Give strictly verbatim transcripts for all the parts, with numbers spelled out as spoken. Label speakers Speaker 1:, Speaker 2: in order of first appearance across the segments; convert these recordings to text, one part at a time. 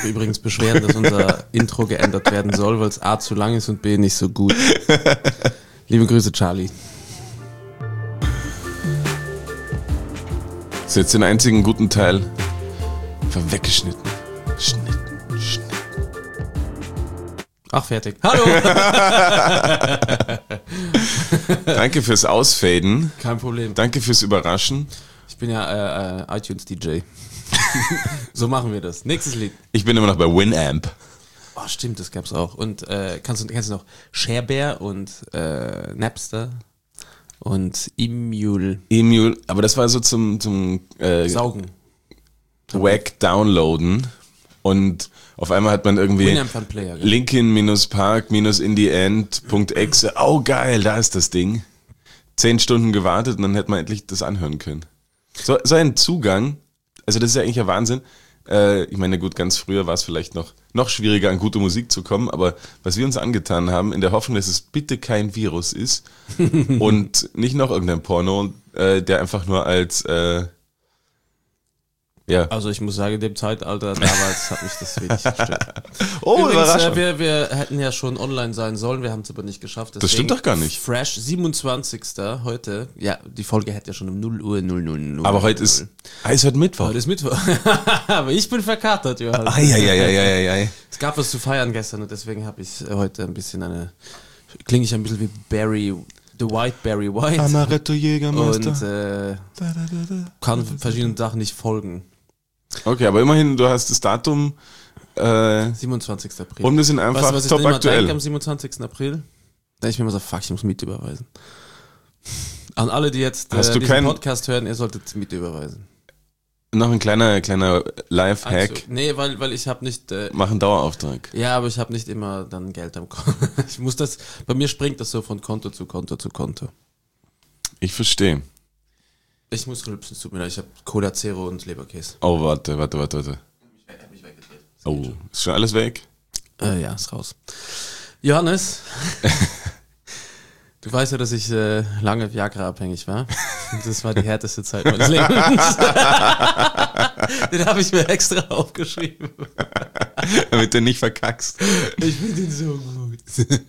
Speaker 1: übrigens beschweren, dass unser Intro geändert werden soll, weil es A zu lang ist und B nicht so gut. Liebe Grüße, Charlie.
Speaker 2: Das ist jetzt den einzigen guten Teil einfach weggeschnitten. Schnitten, Schnitten.
Speaker 1: Ach, fertig. Hallo!
Speaker 2: Danke fürs Ausfaden.
Speaker 1: Kein Problem.
Speaker 2: Danke fürs Überraschen.
Speaker 1: Ich bin ja äh, äh, iTunes-D J. So machen wir das. Nächstes Lied.
Speaker 2: Ich bin immer noch bei Winamp.
Speaker 1: Oh, stimmt, das gab's auch. Und äh, kannst du kennst du noch Sharebear und äh, Napster und Emule.
Speaker 2: Emule, aber das war so zum, zum äh,
Speaker 1: Saugen.
Speaker 2: Wack downloaden und auf einmal hat man irgendwie
Speaker 1: Winamp war ein Player, gell?
Speaker 2: Linkin-Park-in-the-end.exe. Oh geil, da ist das Ding. Zehn Stunden gewartet und dann hätte man endlich das anhören können. So, so ein Zugang, also das ist ja eigentlich ein Wahnsinn. Äh, ich meine, gut, ganz früher war es vielleicht noch, noch schwieriger, an gute Musik zu kommen, aber was wir uns angetan haben, in der Hoffnung, dass es bitte kein Virus ist und nicht noch irgendein Porno, äh, der einfach nur als äh, ja.
Speaker 1: Also ich muss sagen, in dem Zeitalter damals hat mich das wenig gestört.
Speaker 2: Oh,
Speaker 1: Übrigens,
Speaker 2: Überraschung.
Speaker 1: äh, wir, wir hätten ja schon online sein sollen, wir haben es aber nicht geschafft.
Speaker 2: Das stimmt doch gar nicht.
Speaker 1: Fresh, siebenundzwanzigster heute. Ja, die Folge hätte ja schon um null Uhr null null null.
Speaker 2: Aber heute ist, ah, ist heute Mittwoch.
Speaker 1: Heute ist Mittwoch. Aber ich bin verkatert, Johann.
Speaker 2: Eieieiei.
Speaker 1: Es gab was zu feiern gestern und deswegen habe ich heute ein bisschen eine, klinge ich ein bisschen wie Barry, The White Barry White.
Speaker 2: Amaretto Jägermeister.
Speaker 1: Und äh, kann verschiedenen Sachen nicht folgen.
Speaker 2: Okay, aber immerhin, du hast das Datum äh,
Speaker 1: siebenundzwanzigster April.
Speaker 2: und wir sind einfach
Speaker 1: weißt du, was ich
Speaker 2: top
Speaker 1: immer
Speaker 2: aktuell.
Speaker 1: denke am siebenundzwanzigsten April? Da ich mir immer so, fuck, ich muss Miete überweisen. An alle, die jetzt äh,
Speaker 2: Hast du
Speaker 1: diesen
Speaker 2: keinen-
Speaker 1: Podcast hören, ihr solltet Miete überweisen.
Speaker 2: Noch ein kleiner, kleiner Live-Hack.
Speaker 1: Also, nee, weil, weil ich habe nicht... Äh,
Speaker 2: Mach einen Dauerauftrag.
Speaker 1: ja, aber ich habe nicht immer dann Geld am Konto. Ich muss das... Bei mir springt das so von Konto zu Konto zu Konto.
Speaker 2: Ich verstehe.
Speaker 1: Ich muss rülpsen, es tut mir leid. Ich habe Cola Zero und Leberkäse.
Speaker 2: Oh, warte, warte, warte, warte.
Speaker 1: Ich hab mich weggedreht.
Speaker 2: Oh, ist schon alles weg?
Speaker 1: Äh, ja, ist raus. Johannes, du weißt ja, dass ich äh, lange Viagra abhängig war. Das war die härteste Zeit meines Lebens. Den habe ich mir extra aufgeschrieben.
Speaker 2: Damit du nicht verkackst.
Speaker 1: Ich finde den so gut.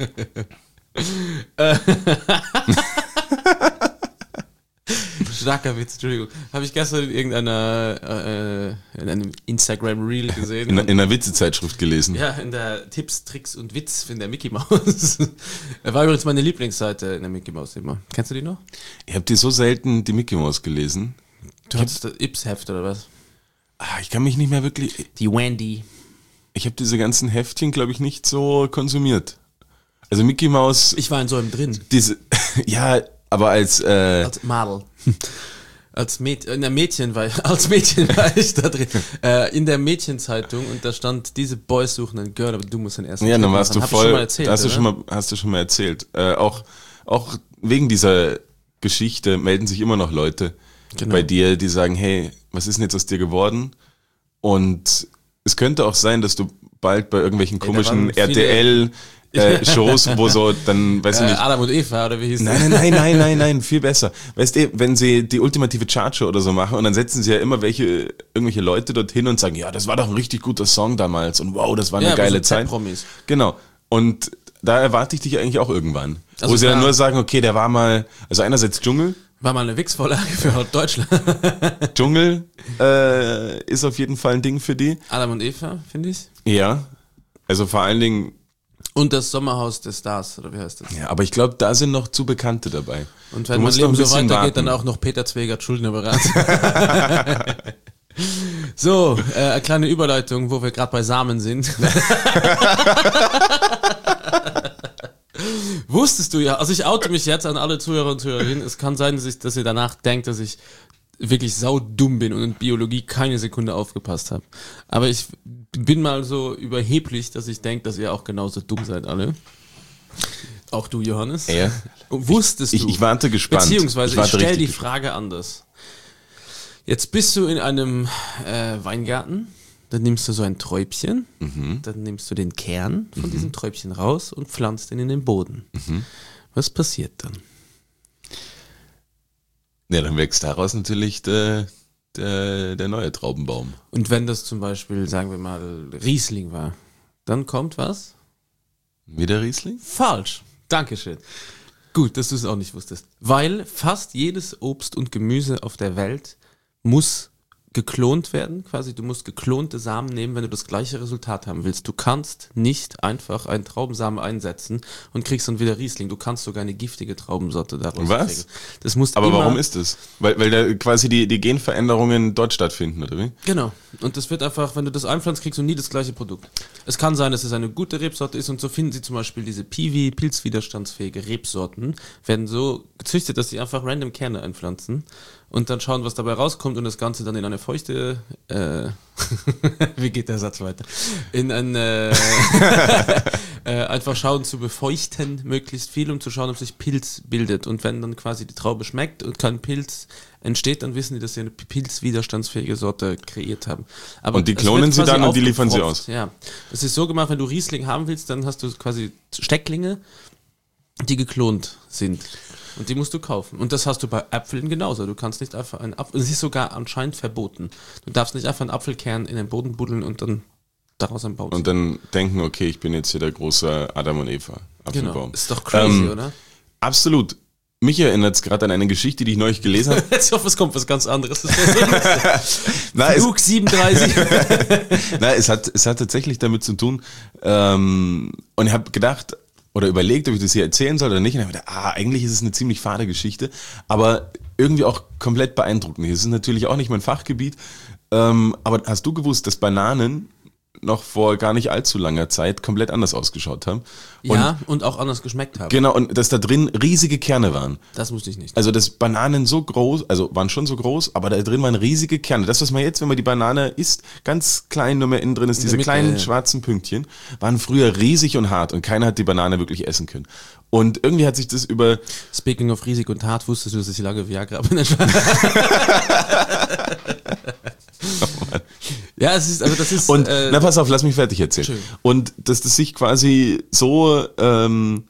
Speaker 1: Starker Witz, Entschuldigung. Habe ich gestern in irgendeiner äh, in einem Instagram-Reel gesehen.
Speaker 2: In, in einer Witzezeitschrift gelesen.
Speaker 1: Ja, in der Tipps, Tricks und Witz in der Mickey Mouse. War übrigens meine Lieblingsseite in der Mickey Mouse immer. Kennst du die noch?
Speaker 2: Ich habe die so selten, die Mickey Mouse, gelesen.
Speaker 1: Du hattest das Ips-Heft oder was?
Speaker 2: Ah, ich kann mich nicht mehr wirklich...
Speaker 1: Die Wendy.
Speaker 2: Ich habe diese ganzen Heftchen, glaube ich, nicht so konsumiert. Also Mickey Mouse...
Speaker 1: Ich war in so einem drin.
Speaker 2: Diese... ja, aber als... Äh,
Speaker 1: Als Madel. Als Mädchen, in der Mädchen war ich, als Mädchen war ich da drin. Äh, in der Mädchenzeitung und da stand, diese Boys suchen einen Girl, aber du musst den ersten
Speaker 2: ja, dann
Speaker 1: Schritt
Speaker 2: warst du
Speaker 1: machen. Hab
Speaker 2: voll...
Speaker 1: ich schon mal erzählt,
Speaker 2: hast, du
Speaker 1: oder?
Speaker 2: schon mal, hast du schon mal erzählt. Äh, auch, auch wegen dieser Geschichte melden sich immer noch Leute
Speaker 1: Genau.
Speaker 2: bei dir, die sagen, hey, was ist denn jetzt aus dir geworden? Und es könnte auch sein, dass du bald bei irgendwelchen
Speaker 1: da
Speaker 2: komischen
Speaker 1: waren viele-
Speaker 2: R T L-Shows, wo so dann, weiß ich
Speaker 1: Äh,
Speaker 2: nicht...
Speaker 1: Adam und Eva, oder wie hieß
Speaker 2: Nein, nein, nein, nein, nein, nein, viel besser. Weißt du, wenn sie die ultimative Chartshow oder so machen und dann setzen sie ja immer welche, irgendwelche Leute dorthin und sagen, ja, das war doch ein richtig guter Song damals und wow, das war eine
Speaker 1: Ja,
Speaker 2: geile
Speaker 1: so
Speaker 2: Zeit.
Speaker 1: Z-Promis.
Speaker 2: Genau. Und da erwarte ich dich eigentlich auch irgendwann.
Speaker 1: Also
Speaker 2: wo sie dann
Speaker 1: klar.
Speaker 2: nur sagen, okay, der war mal, also einerseits Dschungel,
Speaker 1: War mal eine Wix-Vorlage für Deutschland.
Speaker 2: Dschungel äh, ist auf jeden Fall ein Ding für die.
Speaker 1: Adam und Eva, finde ich.
Speaker 2: Ja. Also vor allen Dingen,
Speaker 1: Und das Sommerhaus des Stars, oder wie heißt das?
Speaker 2: ja, aber ich glaube, da sind noch zu Bekannte dabei.
Speaker 1: Und
Speaker 2: Du
Speaker 1: wenn mein
Speaker 2: musst noch
Speaker 1: Leben
Speaker 2: ein
Speaker 1: so
Speaker 2: bisschen
Speaker 1: weitergeht,
Speaker 2: warten.
Speaker 1: dann auch noch Peter Zwegert, Schuldnerberater. So, äh, eine kleine Überleitung, wo wir gerade bei Samen sind. Wusstest du ja, also ich oute mich jetzt an alle Zuhörer und Zuhörerinnen, es kann sein, dass, ich, dass ihr danach denkt, dass ich wirklich saudumm bin und in Biologie keine Sekunde aufgepasst habe. Aber ich bin mal so überheblich, dass ich denke, dass ihr auch genauso dumm seid alle. Auch du, Johannes.
Speaker 2: Ja.
Speaker 1: Und wusstest
Speaker 2: Ich,
Speaker 1: du?
Speaker 2: ich warte gespannt.
Speaker 1: Beziehungsweise ich,
Speaker 2: warte
Speaker 1: stelle
Speaker 2: richtig
Speaker 1: die Frage anders. Jetzt bist du in einem äh, Weingarten, dann nimmst du so ein Träubchen,
Speaker 2: Mhm.
Speaker 1: dann nimmst du den Kern von diesem Träubchen raus und pflanzt ihn in den Boden.
Speaker 2: Mhm.
Speaker 1: Was passiert dann?
Speaker 2: Ja, dann wächst daraus natürlich der, der, der neue Traubenbaum.
Speaker 1: Und wenn das zum Beispiel, sagen wir mal, Riesling war, dann kommt was?
Speaker 2: Wieder Riesling?
Speaker 1: Falsch. Dankeschön. Gut, dass du es auch nicht wusstest. Weil fast jedes Obst und Gemüse auf der Welt muss geklont werden, quasi. Du musst geklonte Samen nehmen, wenn du das gleiche Resultat haben willst. Du kannst nicht einfach einen Traubensamen einsetzen und kriegst dann wieder Riesling. Du kannst sogar eine giftige Traubensorte daraus
Speaker 2: Was?
Speaker 1: kriegen. Das muss
Speaker 2: Aber
Speaker 1: immer,
Speaker 2: warum ist das? Weil, weil da quasi die, die Genveränderungen dort stattfinden, oder wie?
Speaker 1: Genau. Und das wird einfach, wenn du das einpflanzt, kriegst du nie das gleiche Produkt. Es kann sein, dass es eine gute Rebsorte ist und so finden sie zum Beispiel diese Piwi, pilzwiderstandsfähige Rebsorten, werden so gezüchtet, dass sie einfach random Kerne einpflanzen und dann schauen, was dabei rauskommt und das Ganze dann in eine feuchte, äh, wie geht der Satz weiter? In eine, äh, einfach schauen zu befeuchten, möglichst viel, um zu schauen, ob sich Pilz bildet. Und wenn dann quasi die Traube schmeckt und kein Pilz entsteht, dann wissen die, dass sie eine pilzwiderstandsfähige Sorte kreiert haben. Aber
Speaker 2: und die
Speaker 1: es
Speaker 2: klonen
Speaker 1: wird
Speaker 2: sie
Speaker 1: quasi
Speaker 2: dann und die liefern sie
Speaker 1: aufgepfropft.
Speaker 2: aus.
Speaker 1: Ja, es ist so gemacht, wenn du Riesling haben willst, dann hast du quasi Stecklinge, die geklont sind. Und die musst du kaufen. Und das hast du bei Äpfeln genauso. Du kannst nicht einfach einen Apfel, es ist sogar anscheinend verboten. Du darfst nicht einfach einen Apfelkern in den Boden buddeln und dann daraus einen Baum ziehen.
Speaker 2: Und dann denken, okay, ich bin jetzt hier der große Adam und Eva Apfelbaum.
Speaker 1: Genau, ist doch crazy,
Speaker 2: Ähm,
Speaker 1: oder?
Speaker 2: Absolut. Mich erinnert es gerade an eine Geschichte, die ich neulich gelesen habe.
Speaker 1: Ich hoffe, es kommt was ganz anderes. Das wäre so lustig.
Speaker 2: Na, es,
Speaker 1: Flug siebenunddreißig.
Speaker 2: na, es, hat, es hat tatsächlich damit zu tun. Ähm, und ich habe gedacht oder überlegt, ob ich das hier erzählen soll oder nicht. Und ich habe gedacht, ah, eigentlich ist es eine ziemlich fade Geschichte, aber irgendwie auch komplett beeindruckend. Es ist natürlich auch nicht mein Fachgebiet. Ähm, aber hast du gewusst, dass Bananen noch vor gar nicht allzu langer Zeit komplett anders ausgeschaut haben? Und
Speaker 1: Ja, und auch anders geschmeckt haben.
Speaker 2: genau, und dass da drin riesige Kerne waren.
Speaker 1: Das wusste ich nicht.
Speaker 2: Also dass Bananen so groß, also waren schon so groß, aber da drin waren riesige Kerne. Das, was man jetzt, wenn man die Banane isst, ganz klein nur mehr innen drin ist,
Speaker 1: In
Speaker 2: diese
Speaker 1: der Mitte,
Speaker 2: kleinen
Speaker 1: ja.
Speaker 2: schwarzen Pünktchen, waren früher riesig und hart und keiner hat die Banane wirklich essen können. Und irgendwie hat sich das über...
Speaker 1: Speaking of riesig und hart, wusstest du, dass ich lange Viagra habe? Ja, es ist, also das ist...
Speaker 2: Und,
Speaker 1: äh,
Speaker 2: na pass auf, lass mich fertig erzählen.
Speaker 1: Schön.
Speaker 2: Und dass das sich quasi so ähm,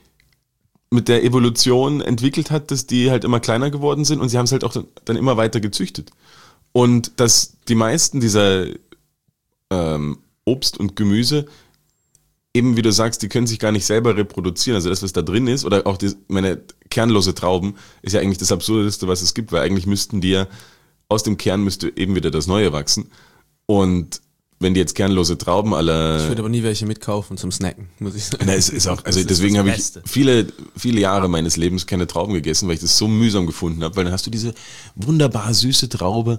Speaker 2: mit der Evolution entwickelt hat, dass die halt immer kleiner geworden sind und sie haben es halt auch dann, dann immer weiter gezüchtet. Und dass die meisten dieser ähm, Obst und Gemüse, eben wie du sagst, die können sich gar nicht selber reproduzieren. Also das, was da drin ist, oder auch die, meine kernlose Trauben, ist ja eigentlich das Absurdeste, was es gibt, weil eigentlich müssten die ja, aus dem Kern müsste eben wieder das Neue wachsen. Und wenn die jetzt kernlose Trauben aller...
Speaker 1: ich würde aber nie welche mitkaufen zum Snacken, muss ich sagen.
Speaker 2: Na, es ist auch, also
Speaker 1: Das ist
Speaker 2: deswegen
Speaker 1: das
Speaker 2: habe ich
Speaker 1: Beste.
Speaker 2: viele, viele Jahre meines Lebens keine Trauben gegessen, weil ich das so mühsam gefunden habe, weil dann hast du diese wunderbar süße Traube,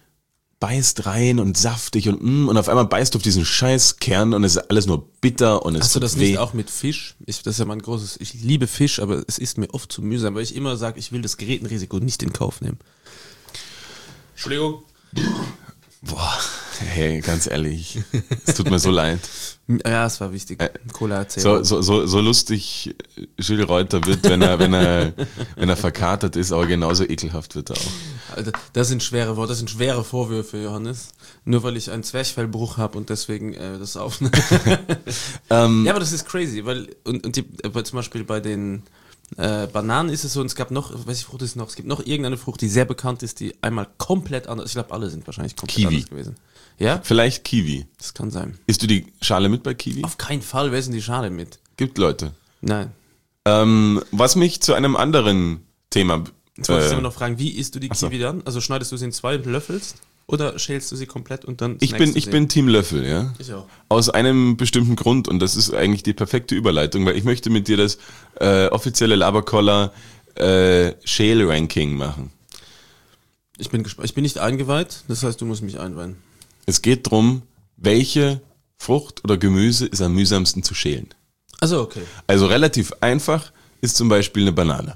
Speaker 2: beißt rein und saftig und mm, und auf einmal beißt du auf diesen scheiß Kern und es ist alles nur bitter und es
Speaker 1: Hast du
Speaker 2: tut
Speaker 1: das
Speaker 2: weh.
Speaker 1: nicht auch mit Fisch? Ich, das ist ja mein großes, ich liebe Fisch, aber es ist mir oft zu mühsam, weil ich immer sage, ich will das Gerätenrisiko nicht in Kauf nehmen. Entschuldigung.
Speaker 2: Boah, hey, ganz ehrlich, es tut mir so leid.
Speaker 1: Ja, es war wichtig. Cola erzählt.
Speaker 2: So, so, so, so lustig Gilles Reuter wird, wenn er, wenn er, wenn er verkatert ist, aber genauso ekelhaft wird er auch.
Speaker 1: Alter, das sind schwere Worte, das sind schwere Vorwürfe, Johannes. Nur weil ich einen Zwerchfellbruch habe und deswegen äh, das aufnehme.
Speaker 2: Ähm,
Speaker 1: Ja, aber das ist crazy, weil und, und die, äh, zum Beispiel bei den äh, Bananen ist es so, und es gab noch, welche Frucht ist noch? Es gibt noch irgendeine Frucht, die sehr bekannt ist, die einmal komplett anders. Ich glaube, alle sind wahrscheinlich komplett
Speaker 2: Kiwi.
Speaker 1: anders gewesen. Ja,
Speaker 2: Vielleicht Kiwi.
Speaker 1: das kann sein.
Speaker 2: Isst du die Schale mit bei Kiwi?
Speaker 1: Auf keinen Fall, wer ist denn die Schale mit?
Speaker 2: Gibt Leute.
Speaker 1: Nein.
Speaker 2: Ähm, was mich zu einem anderen Thema...
Speaker 1: Jetzt wollte ich
Speaker 2: äh,
Speaker 1: immer noch fragen, wie isst du die
Speaker 2: so.
Speaker 1: Kiwi dann? Also schneidest du sie in zwei und löffelst? Oder schälst du sie komplett und dann
Speaker 2: ich
Speaker 1: snackst
Speaker 2: bin,
Speaker 1: du
Speaker 2: ich
Speaker 1: sie?
Speaker 2: bin Team Löffel, ja.
Speaker 1: Ich auch.
Speaker 2: Aus einem bestimmten Grund und das ist eigentlich die perfekte Überleitung, weil ich möchte mit dir das äh, offizielle Labercoller äh, Shale Ranking machen.
Speaker 1: Ich bin gespannt. Ich bin nicht eingeweiht, das heißt, du musst mich einweihen.
Speaker 2: Es geht darum, welche Frucht oder Gemüse ist am mühsamsten zu schälen.
Speaker 1: Also okay.
Speaker 2: Also relativ einfach ist zum Beispiel eine Banane.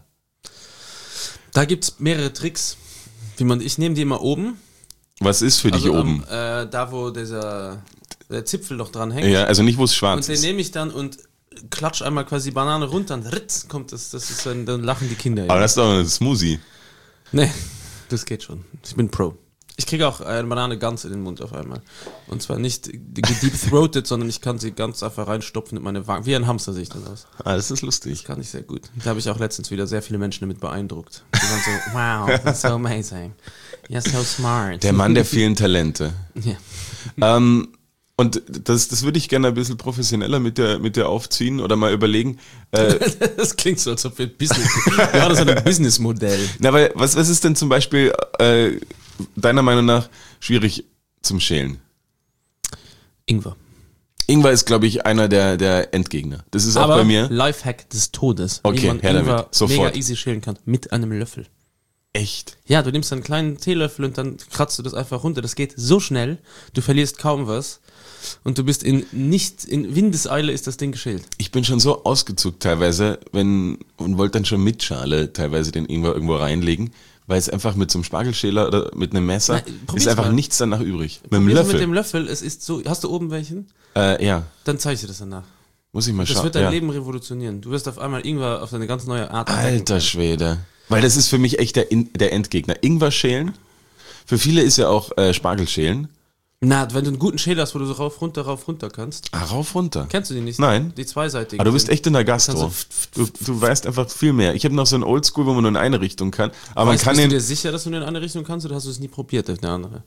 Speaker 1: Da gibt's mehrere Tricks. Wie man, ich nehme die immer oben.
Speaker 2: Was ist für dich
Speaker 1: also
Speaker 2: oben?
Speaker 1: Am, äh, da, wo dieser der Zipfel noch dran hängt.
Speaker 2: Ja, also nicht, wo es
Speaker 1: Und
Speaker 2: schwarz
Speaker 1: den
Speaker 2: ist.
Speaker 1: nehme ich dann und klatsch einmal quasi die Banane runter und ritz, kommt das, das ist dann, dann lachen die Kinder.
Speaker 2: Aber das ist doch ein Smoothie.
Speaker 1: Nee, das geht schon. Ich bin Pro. Ich kriege auch eine Banane ganz in den Mund auf einmal. Und zwar nicht deep-throated, sondern ich kann sie ganz einfach reinstopfen in meine Wangen. Wie ein Hamster sehe ich das aus.
Speaker 2: Ah, das ist lustig.
Speaker 1: Das kann ich sehr gut. Da habe ich auch letztens wieder sehr viele Menschen damit beeindruckt. Die waren so, wow, that's so amazing. You're so smart.
Speaker 2: Der Mann der vielen Talente.
Speaker 1: Ja.
Speaker 2: Ähm, und das, das würde ich gerne ein bisschen professioneller mit dir, mit dir aufziehen oder mal überlegen. Äh,
Speaker 1: Das klingt so, als ob wir ein Business, ja, das ist ein Businessmodell.
Speaker 2: na, weil, was, was ist denn zum Beispiel äh, deiner Meinung nach schwierig zum Schälen?
Speaker 1: Ingwer.
Speaker 2: Ingwer ist, glaube ich, einer der, der Endgegner. Das ist auch
Speaker 1: Aber
Speaker 2: bei mir.
Speaker 1: Lifehack des Todes.
Speaker 2: Okay,
Speaker 1: wie man
Speaker 2: her damit.
Speaker 1: Ingwer
Speaker 2: Sofort.
Speaker 1: mega easy schälen kann. Mit einem Löffel.
Speaker 2: Echt?
Speaker 1: Ja, du nimmst einen kleinen Teelöffel und dann kratzt du das einfach runter. Das geht so schnell, du verlierst kaum was und du bist in nicht, in Windeseile ist das Ding geschält.
Speaker 2: Ich bin schon so ausgezuckt teilweise, wenn, und wollte dann schon mit Schale teilweise den Ingwer irgendwo reinlegen, weil es einfach mit so einem Spargelschäler oder mit einem Messer
Speaker 1: Nein, probier's
Speaker 2: ist einfach
Speaker 1: mal.
Speaker 2: nichts danach übrig. Mit dem
Speaker 1: Probier's
Speaker 2: Löffel.
Speaker 1: Mit dem Löffel, es ist so, hast du oben welchen?
Speaker 2: Äh, ja,
Speaker 1: Dann zeige ich dir das danach.
Speaker 2: muss ich mal
Speaker 1: Das
Speaker 2: schauen.
Speaker 1: wird dein
Speaker 2: Ja.
Speaker 1: Leben revolutionieren. Du wirst auf einmal Ingwer auf eine ganz neue Art entdecken
Speaker 2: Alter
Speaker 1: können.
Speaker 2: Schwede. Weil das ist für mich echt der, In- der Endgegner. Ingwer schälen. Für viele ist ja auch äh, Spargel schälen.
Speaker 1: Na, wenn du einen guten Schäler hast, wo du so rauf, runter, rauf, runter kannst.
Speaker 2: Ah, rauf, runter.
Speaker 1: Kennst du die nicht?
Speaker 2: Nein.
Speaker 1: Die zweiseitigen.
Speaker 2: Aber du bist
Speaker 1: sind.
Speaker 2: echt in der Gastro.
Speaker 1: Kannst
Speaker 2: Du, du weißt einfach viel mehr. Ich habe noch so ein Oldschool, wo man nur in eine Richtung kann. Aber
Speaker 1: Weißt,
Speaker 2: man
Speaker 1: bist
Speaker 2: kann
Speaker 1: du
Speaker 2: den.
Speaker 1: dir sicher, dass du nur in eine Richtung kannst oder hast du es nie probiert auf eine andere?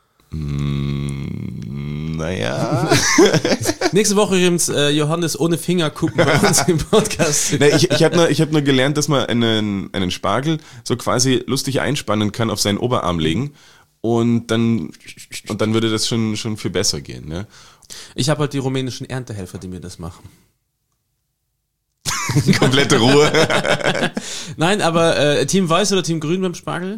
Speaker 2: Mm, naja.
Speaker 1: Nächste Woche übrigens äh, Johannes ohne Finger gucken bei uns im Podcast.
Speaker 2: Nee, ich ich habe nur, ich hab nur gelernt, dass man einen, einen Spargel so quasi lustig einspannen kann, auf seinen Oberarm legen und dann, und dann würde das schon, schon viel besser gehen. Ne?
Speaker 1: Ich habe halt die rumänischen Erntehelfer, die mir das machen.
Speaker 2: Komplette Ruhe.
Speaker 1: Nein, aber äh, Team Weiß oder Team Grün beim Spargel?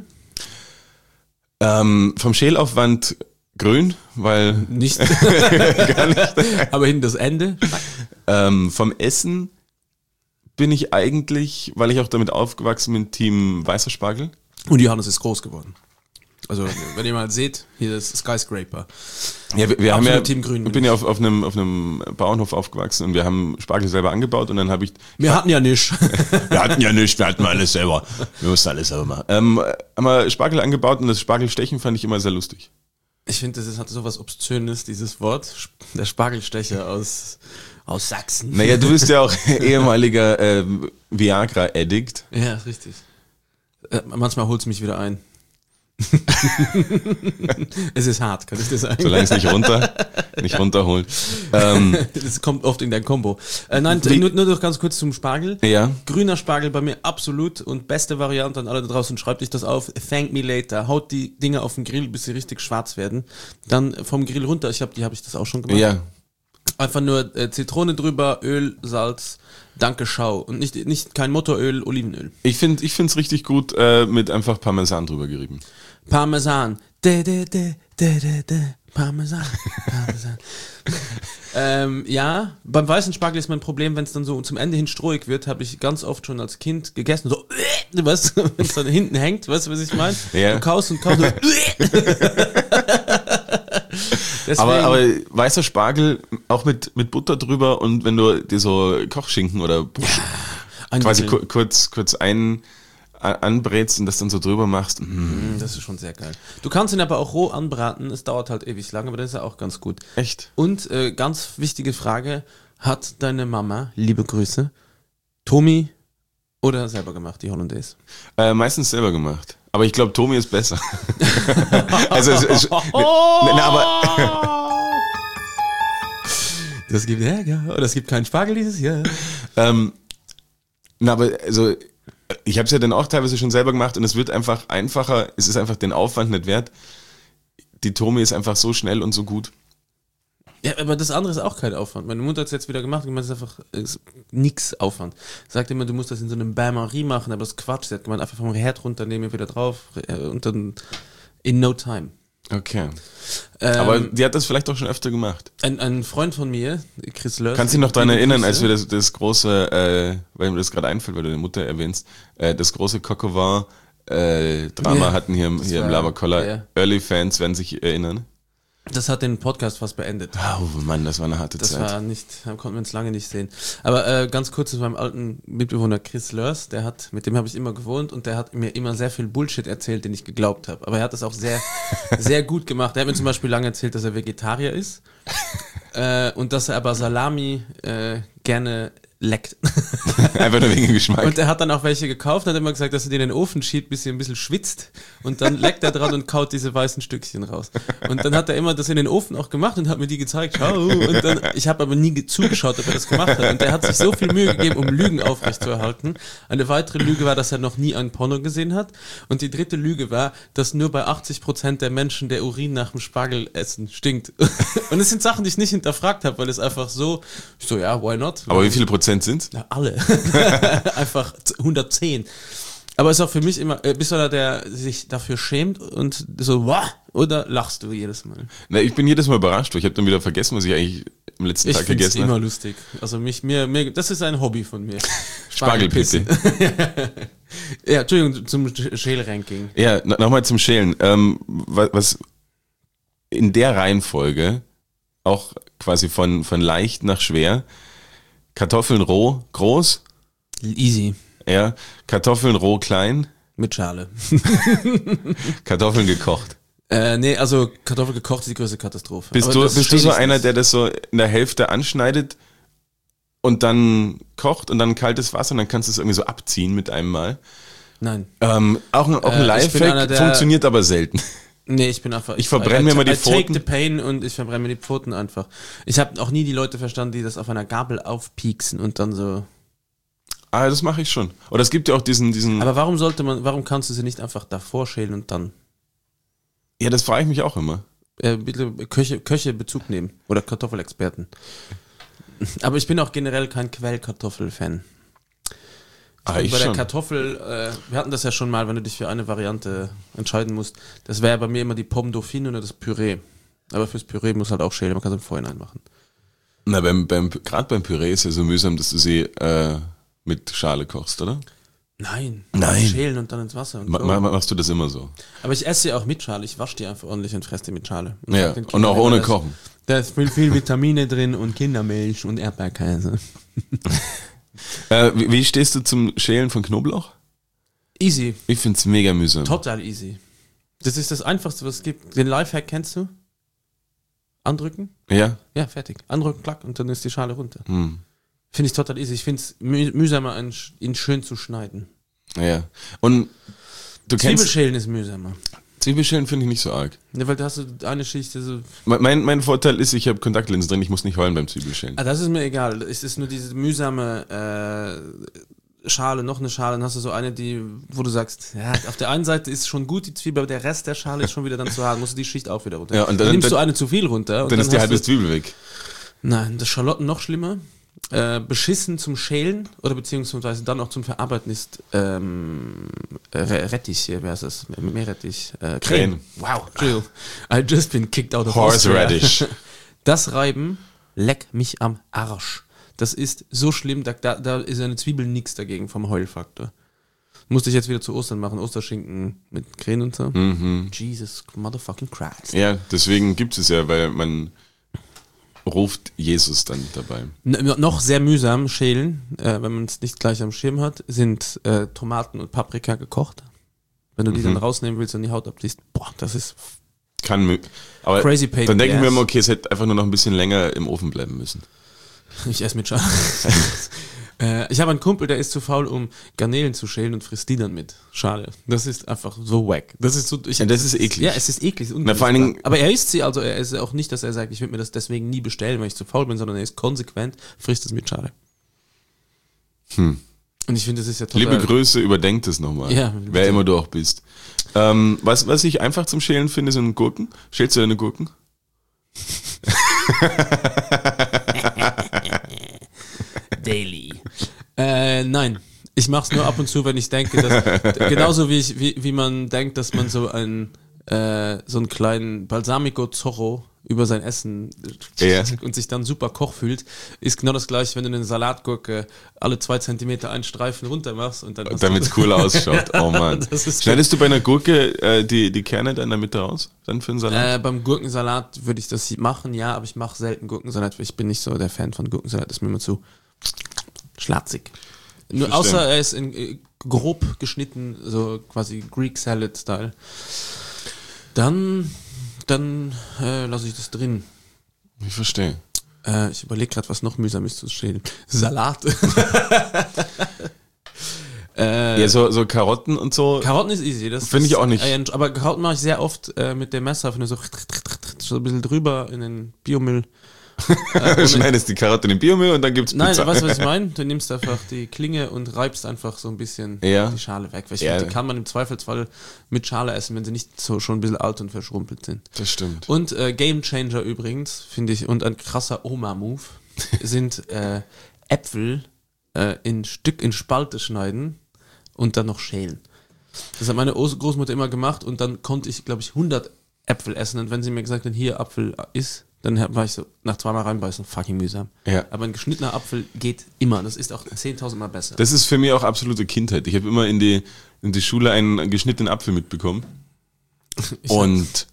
Speaker 2: ähm, vom Schälaufwand grün, weil
Speaker 1: Nicht.
Speaker 2: gar nicht.
Speaker 1: Aber hin das Ende.
Speaker 2: Ähm, vom Essen bin ich eigentlich, weil ich auch damit aufgewachsen bin, Team weißer Spargel.
Speaker 1: Und Johannes ist groß geworden. Also, wenn ihr mal seht, hier das Skyscraper.
Speaker 2: Ja, wir, wir haben
Speaker 1: Absolut
Speaker 2: ja,
Speaker 1: Team Grün
Speaker 2: ich
Speaker 1: bin
Speaker 2: bin ja auf, auf, einem, auf einem Bauernhof aufgewachsen und wir haben Spargel selber angebaut und dann habe ich,
Speaker 1: Wir hatten ja nicht.
Speaker 2: wir hatten ja nichts, wir hatten alles selber, wir mussten alles selber machen. Ähm, haben wir Spargel angebaut und das Spargelstechen fand ich immer sehr lustig.
Speaker 1: Ich finde, das ist, hat so was Obszönes, dieses Wort. Der Spargelstecher aus, aus Sachsen.
Speaker 2: Naja, du bist ja auch ehemaliger ähm, Viagra-Addict.
Speaker 1: Ja, ist richtig. Äh, manchmal holt's mich wieder ein. Es ist hart, kann ich dir sagen.
Speaker 2: Solange es nicht runter, nicht runterholt. Ähm,
Speaker 1: Das kommt oft in dein Kombo. Äh, nein,
Speaker 2: Wie-
Speaker 1: nur, nur noch ganz kurz zum Spargel.
Speaker 2: ja,
Speaker 1: Grüner Spargel bei mir absolut und beste Variante an alle da draußen. Schreibt euch das auf. Thank me later. Haut die Dinger auf den Grill, bis sie richtig schwarz werden. Dann vom Grill runter. Ich habe die habe ich das auch schon gemacht.
Speaker 2: ja.
Speaker 1: Einfach nur äh, Zitrone drüber, Öl, Salz. Danke, schau. Und nicht nicht kein Motoröl, Olivenöl.
Speaker 2: Ich finde ich finde es richtig gut äh, mit einfach Parmesan drüber gerieben.
Speaker 1: Parmesan. De, de, de, de, de, de. Parmesan. Parmesan. ähm, ja, beim weißen Spargel ist mein Problem, wenn es dann so zum Ende hin strohig wird, habe ich ganz oft schon als Kind gegessen. So, du weißt, wenn es dann hinten hängt, weißt du, was ich meine?
Speaker 2: Ja.
Speaker 1: Du kaust und kaust. Und Deswegen,
Speaker 2: Aber, aber weißer Spargel auch mit, mit Butter drüber und wenn du dir so Kochschinken oder
Speaker 1: ein
Speaker 2: quasi
Speaker 1: Wickel.
Speaker 2: ku- kurz, kurz ein, a- anbrätst und das dann so drüber machst. Mm.
Speaker 1: Mm, Das ist schon sehr geil. Du kannst ihn aber auch roh anbraten, es dauert halt ewig lang, aber das ist ja auch ganz gut.
Speaker 2: Echt?
Speaker 1: Und äh, ganz wichtige Frage, hat deine Mama, liebe Grüße, Tommy oder selber gemacht, die Hollandaise?
Speaker 2: Äh, meistens selber gemacht. Aber ich glaube, Tomi ist besser. also, es, es, na, na, aber
Speaker 1: Das gibt Ärger, oder es gibt keinen Spargel dieses Jahr.
Speaker 2: Ähm, na, aber also ich habe es ja dann auch teilweise schon selber gemacht und es wird einfach einfacher, es ist einfach den Aufwand nicht wert. Die Tomi ist einfach so schnell und so gut.
Speaker 1: Ja, aber das andere ist auch kein Aufwand. Meine Mutter hat es jetzt wieder gemacht und gemeint, es ist einfach ist nix Aufwand. Sagt immer, du musst das in so einem Bain-Marie machen, aber das ist Quatsch. Sie hat gemeint, einfach vom Herd runternehmen, wieder drauf äh, und dann in no time.
Speaker 2: Okay.
Speaker 1: Ähm,
Speaker 2: Aber die hat das vielleicht auch schon öfter gemacht.
Speaker 1: ein, ein Freund von mir, Chris Lörs.
Speaker 2: Kannst du dich noch daran
Speaker 1: liebe
Speaker 2: erinnern,
Speaker 1: Grüße.
Speaker 2: als wir das, das große, äh, weil mir das gerade einfällt, weil du deine Mutter erwähnst, äh, das große Coq-au-vin äh, Drama
Speaker 1: Ja,
Speaker 2: hatten hier, im-
Speaker 1: das
Speaker 2: hier im
Speaker 1: war-
Speaker 2: Lava Collar.
Speaker 1: ja.
Speaker 2: Early Fans werden sich erinnern.
Speaker 1: Das hat den Podcast fast beendet.
Speaker 2: Oh Mann, das war eine harte
Speaker 1: Das
Speaker 2: Zeit.
Speaker 1: war nicht, da konnten wir uns lange nicht sehen. Aber äh, ganz kurz zu meinem alten Mitbewohner Chris Lörs, der hat, mit dem habe ich immer gewohnt und der hat mir immer sehr viel Bullshit erzählt, den ich geglaubt habe. Aber er hat das auch sehr, sehr gut gemacht. Er hat mir zum Beispiel lange erzählt, dass er Vegetarier ist äh, und dass er aber Salami äh, gerne leckt.
Speaker 2: Einfach nur wegen dem Geschmack.
Speaker 1: Und er hat dann auch welche gekauft und hat immer gesagt, dass er die in den Ofen schiebt, bis sie ein bisschen schwitzt und dann leckt er dran und kaut diese weißen Stückchen raus. Und dann hat er immer das in den Ofen auch gemacht und hat mir die gezeigt. Schau. Und dann, ich habe aber nie ge- zugeschaut, ob er das gemacht hat. Und er hat sich so viel Mühe gegeben, um Lügen aufrechtzuerhalten. Eine weitere Lüge war, dass er noch nie ein Porno gesehen hat. Und die dritte Lüge war, dass nur bei achtzig Prozent der Menschen der Urin nach dem Spargelessen stinkt. Und es sind Sachen, die ich nicht hinterfragt habe, weil es einfach so, ich so, ja, why not?
Speaker 2: Aber wie viele Prozent sind's?
Speaker 1: Ja, alle. Einfach hundertzehn. Aber es ist auch für mich immer, äh, bist du einer, der sich dafür schämt und so, wow, oder lachst du jedes Mal?
Speaker 2: Na, ich bin jedes Mal überrascht, weil ich habe dann wieder vergessen, was ich eigentlich am letzten
Speaker 1: Ich
Speaker 2: Tag
Speaker 1: finde es
Speaker 2: gegessen habe.
Speaker 1: immer lustig. Also mich, mir, mir, das ist ein Hobby von mir.
Speaker 2: Spargelpisse.
Speaker 1: Ja, Entschuldigung, zum Schälranking.
Speaker 2: Ja, no- nochmal zum Schälen. Ähm, was, was in der Reihenfolge auch quasi von, von leicht nach schwer, Kartoffeln roh, groß,
Speaker 1: Easy.
Speaker 2: ja, Kartoffeln roh, klein,
Speaker 1: Mit Schale.
Speaker 2: Kartoffeln gekocht.
Speaker 1: Äh, nee, also Kartoffel gekocht ist die größte Katastrophe.
Speaker 2: Bist
Speaker 1: Aber
Speaker 2: du,
Speaker 1: das
Speaker 2: bist du
Speaker 1: steht
Speaker 2: so
Speaker 1: nicht-
Speaker 2: einer, der das so in der Hälfte anschneidet und dann kocht und dann kaltes Wasser und dann kannst du es irgendwie so abziehen mit einem Mal?
Speaker 1: Nein.
Speaker 2: Ähm, auch ein, auch ein
Speaker 1: Äh, ich bin einer,
Speaker 2: Lifehack,
Speaker 1: der-
Speaker 2: funktioniert aber selten.
Speaker 1: Nee, ich bin einfach.
Speaker 2: Ich verbrenne mir
Speaker 1: I,
Speaker 2: mal die
Speaker 1: I take
Speaker 2: Pfoten.
Speaker 1: the pain und ich verbrenne mir die Pfoten einfach. Ich habe auch nie die Leute verstanden, die das auf einer Gabel aufpieksen und dann so.
Speaker 2: Ah, das mache ich schon. Oder es gibt ja auch diesen, diesen.
Speaker 1: Aber warum sollte man, warum kannst du sie nicht einfach davor schälen und dann
Speaker 2: Ja, das frage ich mich auch immer.
Speaker 1: äh, bitte Köche, Köche Bezug nehmen oder Kartoffelexperten? Aber ich bin auch generell kein Quellkartoffel-Fan.
Speaker 2: Ah,
Speaker 1: Und
Speaker 2: ich
Speaker 1: bei der
Speaker 2: schon.
Speaker 1: Kartoffel, äh, wir hatten das ja schon mal, wenn du dich für eine Variante entscheiden musst. Das wäre bei mir immer die Pomme Dauphine oder das Püree. Aber fürs Püree muss halt auch schälen, man kann es im Vorhinein machen.
Speaker 2: Na, beim, beim, gerade beim Püree ist ja so mühsam, dass du sie äh, mit Schale kochst, oder?
Speaker 1: Nein.
Speaker 2: Nein.
Speaker 1: Schälen und dann ins Wasser. Und
Speaker 2: Ma,
Speaker 1: so.
Speaker 2: ma, machst du das immer so?
Speaker 1: Aber ich esse sie auch mit Schale. Ich wasche die einfach ordentlich und fresse die mit Schale. Und
Speaker 2: Ja,
Speaker 1: sag den
Speaker 2: und
Speaker 1: Kindern
Speaker 2: auch
Speaker 1: immer,
Speaker 2: ohne
Speaker 1: da ist-
Speaker 2: Kochen.
Speaker 1: Da ist viel, viel Vitamine drin und Kindermilch und Erdbeerkäse.
Speaker 2: Äh, wie, wie stehst du zum Schälen von Knoblauch?
Speaker 1: Easy.
Speaker 2: Ich find's mega mühsam.
Speaker 1: Total easy. Das ist das Einfachste, was es gibt. Den Lifehack kennst du? Andrücken?
Speaker 2: Ja?
Speaker 1: Ja, fertig. Andrücken, klack, und dann ist die Schale runter.
Speaker 2: Hm.
Speaker 1: Finde ich total easy. Ich finde es müh mühsamer, ihn sch- ihn schön zu schneiden.
Speaker 2: Ja. Und du kennst.
Speaker 1: Zwiebelschälen ist mühsamer.
Speaker 2: Zwiebelschälen finde ich nicht so arg.
Speaker 1: Ja, weil da hast du eine Schicht, so.
Speaker 2: Me- Mein, mein Vorteil ist, ich habe Kontaktlinsen drin, ich muss nicht heulen beim Zwiebelschälen.
Speaker 1: Ah, das ist mir egal. Es ist nur diese mühsame äh, Schale, noch eine Schale, dann hast du so eine, die, wo du sagst, ja, auf der einen Seite ist schon gut die Zwiebel, aber der Rest der Schale ist schon wieder dann zu hart, musst du die Schicht auch wieder runter.
Speaker 2: Ja, und dann-
Speaker 1: dann nimmst
Speaker 2: dann-
Speaker 1: du eine zu viel runter. Und
Speaker 2: Dann ist die
Speaker 1: hast
Speaker 2: halbe
Speaker 1: du,
Speaker 2: Zwiebel weg.
Speaker 1: Nein, das Schalotten noch schlimmer. Äh, beschissen zum Schälen oder beziehungsweise dann auch zum Verarbeiten ist ähm, Re- Rettich, hier, wer ist das? Meerrettich. Äh, Creme.
Speaker 2: Creme.
Speaker 1: Wow, Entschuldigung. I just been kicked out of Austria.
Speaker 2: Horseradish.
Speaker 1: Das Reiben, leck mich am Arsch. Das ist so schlimm, da, da, da ist eine Zwiebel nix dagegen vom Heulfaktor. Musste ich jetzt wieder zu Ostern machen, Osterschinken mit Creme und so.
Speaker 2: Mhm.
Speaker 1: Jesus motherfucking Christ.
Speaker 2: Ja, deswegen gibt es ja, weil man ruft Jesus dann dabei.
Speaker 1: N noch sehr mühsam schälen, äh, wenn man es nicht gleich am Schirm hat, sind äh, Tomaten und Paprika gekocht. Wenn du die
Speaker 2: Mhm.
Speaker 1: dann rausnehmen willst und die Haut abziehst, boah, das ist
Speaker 2: Kann mö- aber
Speaker 1: Crazy pain
Speaker 2: dann
Speaker 1: in the
Speaker 2: denke ich mir
Speaker 1: ass.
Speaker 2: immer, okay, es hätte einfach nur noch ein bisschen länger im Ofen bleiben müssen.
Speaker 1: Ich esse mit Schale. äh, ich habe einen Kumpel, der ist zu faul, um Garnelen zu schälen und frisst die dann mit Schale. Das ist einfach so wack. Das ist so. Ich,
Speaker 2: Ja, das ist eklig.
Speaker 1: Ja, es ist eklig.
Speaker 2: Na, vor allen Dingen-
Speaker 1: Aber er isst sie, also er ist auch nicht, dass er sagt, ich würde mir das deswegen nie bestellen, weil ich zu faul bin, sondern er ist konsequent, frisst es mit Schale.
Speaker 2: Hm.
Speaker 1: Und ich finde, das ist ja total.
Speaker 2: Liebe Grüße, überdenk das nochmal.
Speaker 1: Ja,
Speaker 2: wer
Speaker 1: bitte.
Speaker 2: immer du auch bist. Ähm, was, was ich einfach zum Schälen finde, sind Gurken. Schälst du deine Gurken?
Speaker 1: Daily. Äh, nein. Ich mach's nur ab und zu, wenn ich denke, dass, genauso wie ich, wie, wie man denkt, dass man so einen, äh, so einen kleinen Balsamico Zorro über sein Essen
Speaker 2: Ja.
Speaker 1: und sich dann super Koch fühlt, ist genau das gleiche, wenn du eine Salatgurke alle zwei Zentimeter einen Streifen runter machst und dann.
Speaker 2: Damit es cool ausschaut. Oh Mann. Schneidest du bei einer Gurke äh, die, die Kerne dann in der Mitte raus? Dann für einen Salat?
Speaker 1: Äh, beim Gurkensalat würde ich das machen, ja, aber ich mache selten Gurkensalat, weil ich bin nicht so der Fan von Gurkensalat, ist mir immer zu schlatzig. Nur außer er ist in, äh, grob geschnitten, so quasi Greek Salad Style. Dann, dann äh, lasse ich das drin.
Speaker 2: Ich verstehe.
Speaker 1: Äh, ich überlege gerade, was noch mühsam ist zu stehen. Salat. äh,
Speaker 2: Ja, so, so Karotten und so.
Speaker 1: Karotten ist easy. Das
Speaker 2: Finde ich
Speaker 1: ist,
Speaker 2: auch nicht.
Speaker 1: Äh, aber Karotten mache ich sehr oft äh, mit dem Messer, wenn du so, so ein bisschen drüber in den Biomüll.
Speaker 2: Äh, du schneidest die Karotte in den Biomüll und dann gibt's Pizza.
Speaker 1: Nein, weißt du, was ich meine? Du nimmst einfach die Klinge und reibst einfach so ein bisschen
Speaker 2: Ja.
Speaker 1: die Schale weg. Weil ich
Speaker 2: Ja.
Speaker 1: finde, die kann man im Zweifelsfall mit Schale essen, wenn sie nicht so schon ein bisschen alt und verschrumpelt sind.
Speaker 2: Das stimmt.
Speaker 1: Und äh, Game Changer übrigens, finde ich, und ein krasser Oma-Move, sind äh, Äpfel äh, in Stück, in Spalte schneiden und dann noch schälen. Das hat meine Os- Großmutter immer gemacht und dann konnte ich, glaube ich, hundert Äpfel essen. Und wenn sie mir gesagt hat, hier Apfel ist, dann war ich so, nach zweimal reinbeißen, fucking mühsam.
Speaker 2: Ja.
Speaker 1: Aber ein geschnittener Apfel geht immer. Das ist auch zehntausend Mal besser.
Speaker 2: Das ist für mich auch absolute Kindheit. Ich habe immer in die, in die Schule einen geschnittenen Apfel mitbekommen.
Speaker 1: Ich
Speaker 2: Und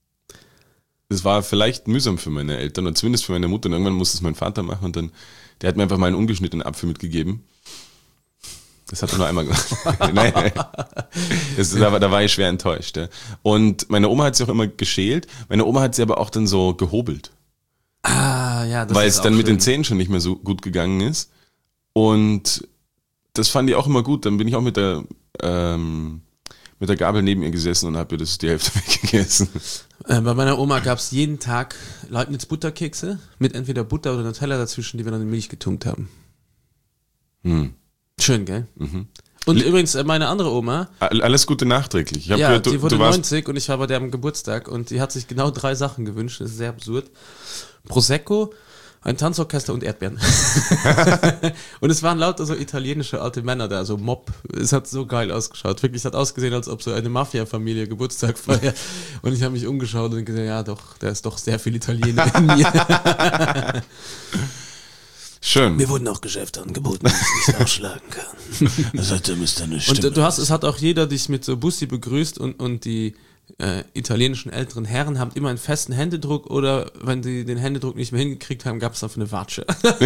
Speaker 2: das war vielleicht mühsam für meine Eltern und zumindest für meine Mutter. Und irgendwann musste es mein Vater machen und dann, der hat mir einfach mal einen ungeschnittenen Apfel mitgegeben. Das hat er nur einmal gemacht. Nein, nein. Das, da, war, da war ich schwer enttäuscht. Ja. Und meine Oma hat sie auch immer geschält. Meine Oma hat sie aber auch dann so gehobelt.
Speaker 1: Ah, ja, das
Speaker 2: weil
Speaker 1: ist
Speaker 2: es
Speaker 1: auch
Speaker 2: dann mit
Speaker 1: schön.
Speaker 2: den Zähnen schon nicht mehr so gut gegangen ist. Und das fand ich auch immer gut. Dann bin ich auch mit der, ähm, mit der Gabel neben ihr gesessen und habe ihr das die Hälfte weggegessen.
Speaker 1: Äh, bei meiner Oma gab es jeden Tag Leibniz Butterkekse mit entweder Butter oder Nutella dazwischen, die wir dann in Milch getunkt haben.
Speaker 2: Hm.
Speaker 1: Schön, gell?
Speaker 2: Mhm.
Speaker 1: Und übrigens, äh, meine andere Oma,
Speaker 2: Alles Gute nachträglich. Ich hab
Speaker 1: ja,
Speaker 2: gehört, du,
Speaker 1: die wurde
Speaker 2: du warst
Speaker 1: neunzig und ich war bei der am Geburtstag und die hat sich genau drei Sachen gewünscht, das ist sehr absurd. Prosecco, ein Tanzorchester und Erdbeeren. Und es waren lauter so italienische alte Männer da, so Mob. Es hat so geil ausgeschaut. Wirklich, es hat ausgesehen, als ob so eine Mafia-Familie Geburtstag feiert. Und ich habe mich umgeschaut und gesagt, ja doch, da ist doch sehr viel Italiener in mir.
Speaker 2: schön.
Speaker 1: Mir wurden auch Geschäfte angeboten, die ich nicht ausschlagen kann.
Speaker 3: Das hat ja Mister eine
Speaker 1: Und
Speaker 3: Stimme.
Speaker 1: äh, du hast, es hat auch jeder dich mit so Bussi begrüßt und, und die äh, italienischen älteren Herren haben immer einen festen Händedruck oder wenn die den Händedruck nicht mehr hingekriegt haben, gab es dafür eine Watsche.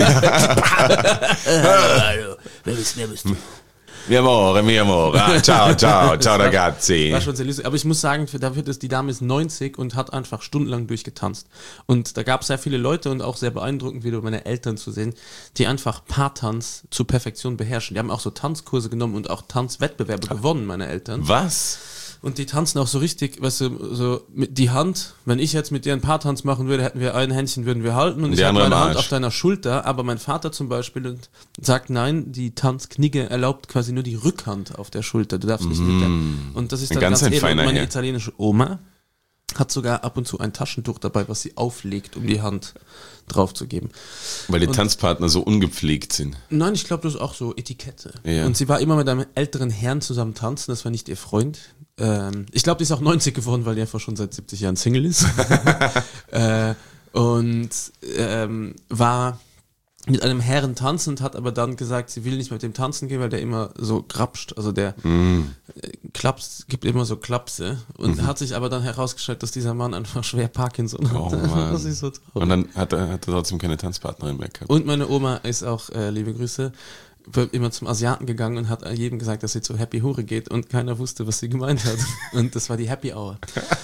Speaker 3: Hallo, wer bist, wer bist du?
Speaker 2: Mi amore, mi amore. Ah, ciao, ciao, ciao ragazzi.
Speaker 1: War schon sehr lustig. Aber ich muss sagen, für- dafür ist die Dame ist neunzig und hat einfach stundenlang durchgetanzt. Und da gab es sehr viele Leute und auch sehr beeindruckend wieder meine Eltern zu sehen, die einfach Paartanz zur Perfektion beherrschen. Die haben auch so Tanzkurse genommen und auch Tanzwettbewerbe gewonnen, meine Eltern.
Speaker 2: Was?
Speaker 1: Und die tanzen auch so richtig, weißt du, so mit die Hand, wenn ich jetzt mit dir einen Paartanz machen würde, hätten wir ein Händchen, würden wir halten und
Speaker 2: Die
Speaker 1: ich habe
Speaker 2: andere
Speaker 1: meine
Speaker 2: am
Speaker 1: Hand
Speaker 2: Arsch.
Speaker 1: auf deiner Schulter, aber mein Vater zum Beispiel und sagt, nein, die Tanzknigge erlaubt quasi nur die Rückhand auf der Schulter, du darfst nicht mit der. Und das ist
Speaker 2: Ein
Speaker 1: dann
Speaker 2: ganz
Speaker 1: ganz,
Speaker 2: ein
Speaker 1: eben. Und
Speaker 2: feiner
Speaker 1: meine
Speaker 2: Herr.
Speaker 1: italienische Oma hat sogar ab und zu ein Taschentuch dabei, was sie auflegt, um die Hand drauf zu geben.
Speaker 2: Weil die Tanzpartner so ungepflegt sind.
Speaker 1: Nein, ich glaube, das ist auch so Etikette.
Speaker 2: Ja.
Speaker 1: Und sie war immer mit einem älteren Herrn zusammen tanzen, das war nicht ihr Freund. Ähm, ich glaube, die ist auch neunzig geworden, weil die einfach schon seit siebzig Jahren Single ist. äh, und ähm, war mit einem Herren tanzend, hat aber dann gesagt, sie will nicht mit dem tanzen gehen, weil der immer so krapscht, also der
Speaker 2: Mm.
Speaker 1: äh, klapst, gibt immer so Klapse und hat sich aber dann herausgestellt, dass dieser Mann einfach schwer Parkinson hat.
Speaker 2: Oh Mann.
Speaker 1: Das ist so traurig.
Speaker 2: Und dann hat er, hat er trotzdem keine Tanzpartnerin mehr gehabt.
Speaker 1: Und meine Oma ist auch, äh, liebe Grüße, wird immer zum Asiaten gegangen und hat jedem gesagt, dass sie zu Happy Hure geht und keiner wusste, was sie gemeint hat. Und das war die Happy Hour.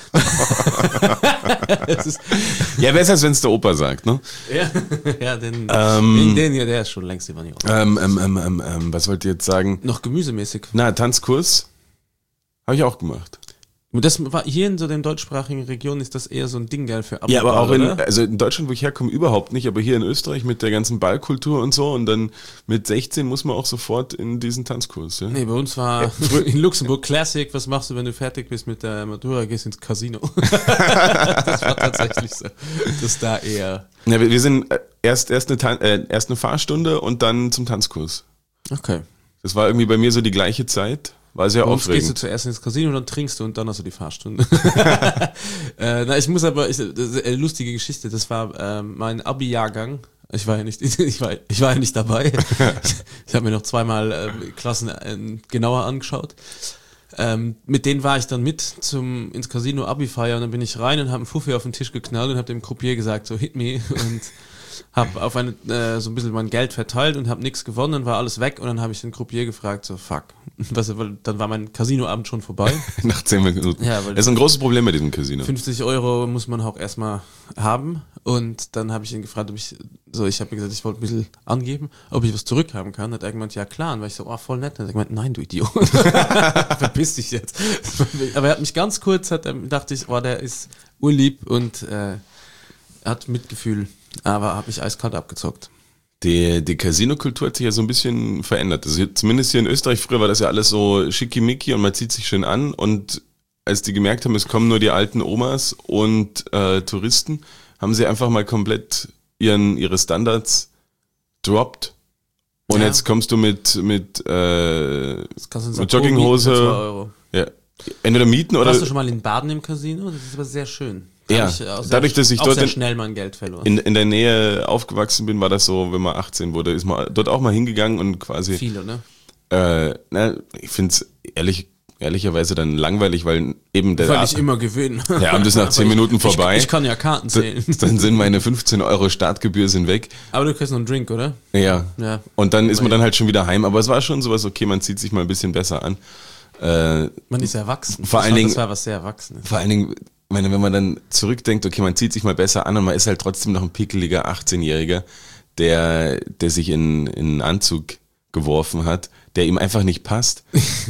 Speaker 1: Das ist,
Speaker 2: Ja, besser als wenn es der Opa sagt, ne?
Speaker 1: ja, ja, den,
Speaker 2: Ähm.
Speaker 1: wegen den hier, der ist schon längst über die Ohr.
Speaker 2: Ähm, ähm, ähm, ähm, ähm, was wollt ihr jetzt sagen?
Speaker 1: Noch gemüsemäßig.
Speaker 2: Na, Tanzkurs habe ich auch gemacht.
Speaker 1: Und das war hier in so den deutschsprachigen Regionen ist das eher so ein Ding, gell, für
Speaker 2: Ja, aber auch in,
Speaker 1: oder?
Speaker 2: also in Deutschland, wo ich herkomme, überhaupt nicht, aber hier in Österreich mit der ganzen Ballkultur und so und dann mit sechzehn muss man auch sofort in diesen Tanzkurs. Ja?
Speaker 1: Nee, bei uns war in Luxemburg Classic, was machst du, wenn du fertig bist mit der Matura, gehst ins Casino. Das war tatsächlich so. Das da eher.
Speaker 2: Ja, wir, wir sind äh, erst, erst, eine Tan äh, erst eine Fahrstunde und dann zum Tanzkurs.
Speaker 1: Okay.
Speaker 2: Das war irgendwie bei mir so die gleiche Zeit. war sehr
Speaker 1: Bei uns gehst du
Speaker 2: aufregend.
Speaker 1: zuerst ins Casino, dann trinkst du und dann hast du die Fahrstunde. äh, na, ich muss aber, ich, das ist eine lustige Geschichte, das war äh, mein Abi-Jahrgang. Ich war ja nicht, ich war, ich war ja nicht dabei. ich ich habe mir noch zweimal äh, Klassen äh, genauer angeschaut. Ähm, mit denen war ich dann mit zum ins Casino Abi-Feier und dann bin ich rein und habe einen Fuffi auf den Tisch geknallt und habe dem Croupier gesagt, so hit me und habe auf eine äh, so ein bisschen mein Geld verteilt und habe nichts gewonnen, dann war alles weg und dann habe ich den Croupier gefragt, so fuck. Was, weil dann war mein Casinoabend schon vorbei.
Speaker 2: Nach zehn Minuten.
Speaker 1: Ja, weil
Speaker 2: das ist ein großes Problem bei diesem Casino.
Speaker 1: fünfzig Euro muss man auch erstmal haben und dann habe ich ihn gefragt, ob ich, so ich habe mir gesagt, ich wollte ein bisschen angeben, ob ich was zurückhaben kann. Hat er gemeint, ja klar. Und war ich so, oh voll nett. Und er hat gemeint, nein, du Idiot. Verpiss dich jetzt. Aber er hat mich ganz kurz, hat, er, dachte ich, oh, der ist urlieb und äh, hat Mitgefühl, aber habe mich eiskalt abgezockt.
Speaker 2: Die, die Casino-Kultur hat sich ja so ein bisschen verändert. Also zumindest hier in Österreich, früher war das ja alles so schickimicki und man zieht sich schön an und als die gemerkt haben, es kommen nur die alten Omas und äh, Touristen, haben sie einfach mal komplett ihren, ihre Standards droppt. Und
Speaker 1: Ja.
Speaker 2: jetzt kommst du mit, mit, äh,
Speaker 1: Das kannst du in
Speaker 2: mit
Speaker 1: St. Pauli
Speaker 2: Jogginghose.
Speaker 1: für zwei Euro.
Speaker 2: Ja, entweder mieten oder
Speaker 1: Warst du schon mal in Baden im Casino? Das ist aber sehr schön. Da
Speaker 2: Ja,
Speaker 1: hab ich auch sehr,
Speaker 2: dadurch, dass ich
Speaker 1: auch
Speaker 2: dort
Speaker 1: sehr
Speaker 2: in-
Speaker 1: schnell mein Geld verloren.
Speaker 2: in, in der Nähe aufgewachsen bin, war das so, wenn man achtzehn wurde, ist man dort auch mal hingegangen und quasi,
Speaker 1: Viele, ne?
Speaker 2: äh, na, ich finde es ehrlich, ehrlicherweise dann langweilig, weil eben der
Speaker 1: Weil ich immer gewinne.
Speaker 2: der Abend ist nach zehn
Speaker 1: Aber
Speaker 2: Minuten
Speaker 1: ich,
Speaker 2: vorbei.
Speaker 1: Ich, ich kann ja Karten zählen.
Speaker 2: Dann sind meine fünfzehn Euro Startgebühr sind weg.
Speaker 1: Aber du kriegst noch einen Drink, oder?
Speaker 2: Ja.
Speaker 1: Ja.
Speaker 2: Und dann ist man dann halt schon wieder heim. Aber es war schon sowas, okay, man zieht sich mal ein bisschen besser an. Äh,
Speaker 1: Man ist erwachsen.
Speaker 2: Vor
Speaker 1: das
Speaker 2: allen
Speaker 1: war,
Speaker 2: Dingen-
Speaker 1: Das war was sehr Erwachsenes.
Speaker 2: vor allen Dingen, ich meine, wenn man dann zurückdenkt, okay, man zieht sich mal besser an und man ist halt trotzdem noch ein pickeliger achtzehnjähriger, der, der sich in, in einen Anzug geworfen hat, der ihm einfach nicht passt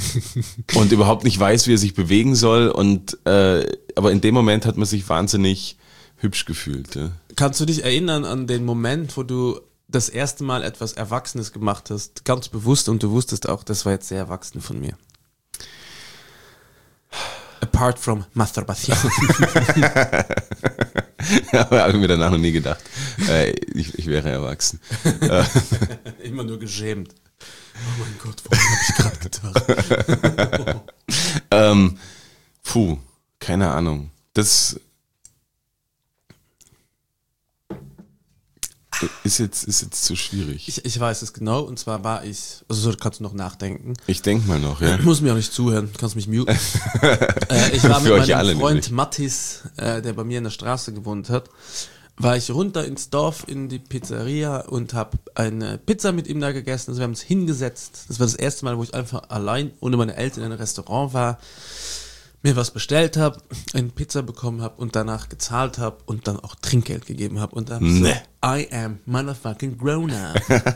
Speaker 2: und überhaupt nicht weiß, wie er sich bewegen soll. Und äh, aber in dem Moment hat man sich wahnsinnig hübsch gefühlt. Ja.
Speaker 1: Kannst du dich erinnern an den Moment, wo du das erste Mal etwas Erwachsenes gemacht hast, ganz bewusst und du wusstest auch, das war jetzt sehr erwachsen von mir? Apart from Masturbation.
Speaker 2: Aber habe ich mir danach noch nie gedacht, äh, ich, ich wäre erwachsen.
Speaker 1: Immer nur geschämt. Oh mein Gott, warum habe ich gerade getan?
Speaker 2: Ähm, puh, keine Ahnung. Das ist jetzt, ist jetzt zu schwierig.
Speaker 1: Ich, ich weiß es genau, und zwar war ich, also so kannst du noch nachdenken.
Speaker 2: Ich denk mal noch, ja.
Speaker 1: Du musst mir auch nicht zuhören, kannst mich muten. äh, ich war
Speaker 2: Für
Speaker 1: mit
Speaker 2: euch
Speaker 1: meinem
Speaker 2: alle
Speaker 1: Freund
Speaker 2: nämlich.
Speaker 1: Mattis, äh, der bei mir in der Straße gewohnt hat, war ich runter ins Dorf in die Pizzeria und habe eine Pizza mit ihm da gegessen. Also wir haben uns hingesetzt. Das war das erste Mal, wo ich einfach allein ohne meine Eltern in einem Restaurant war, mir was bestellt habe, eine Pizza bekommen habe und danach gezahlt habe und dann auch Trinkgeld gegeben habe. Und dann
Speaker 2: Nee.
Speaker 1: so, I am motherfucking grown up.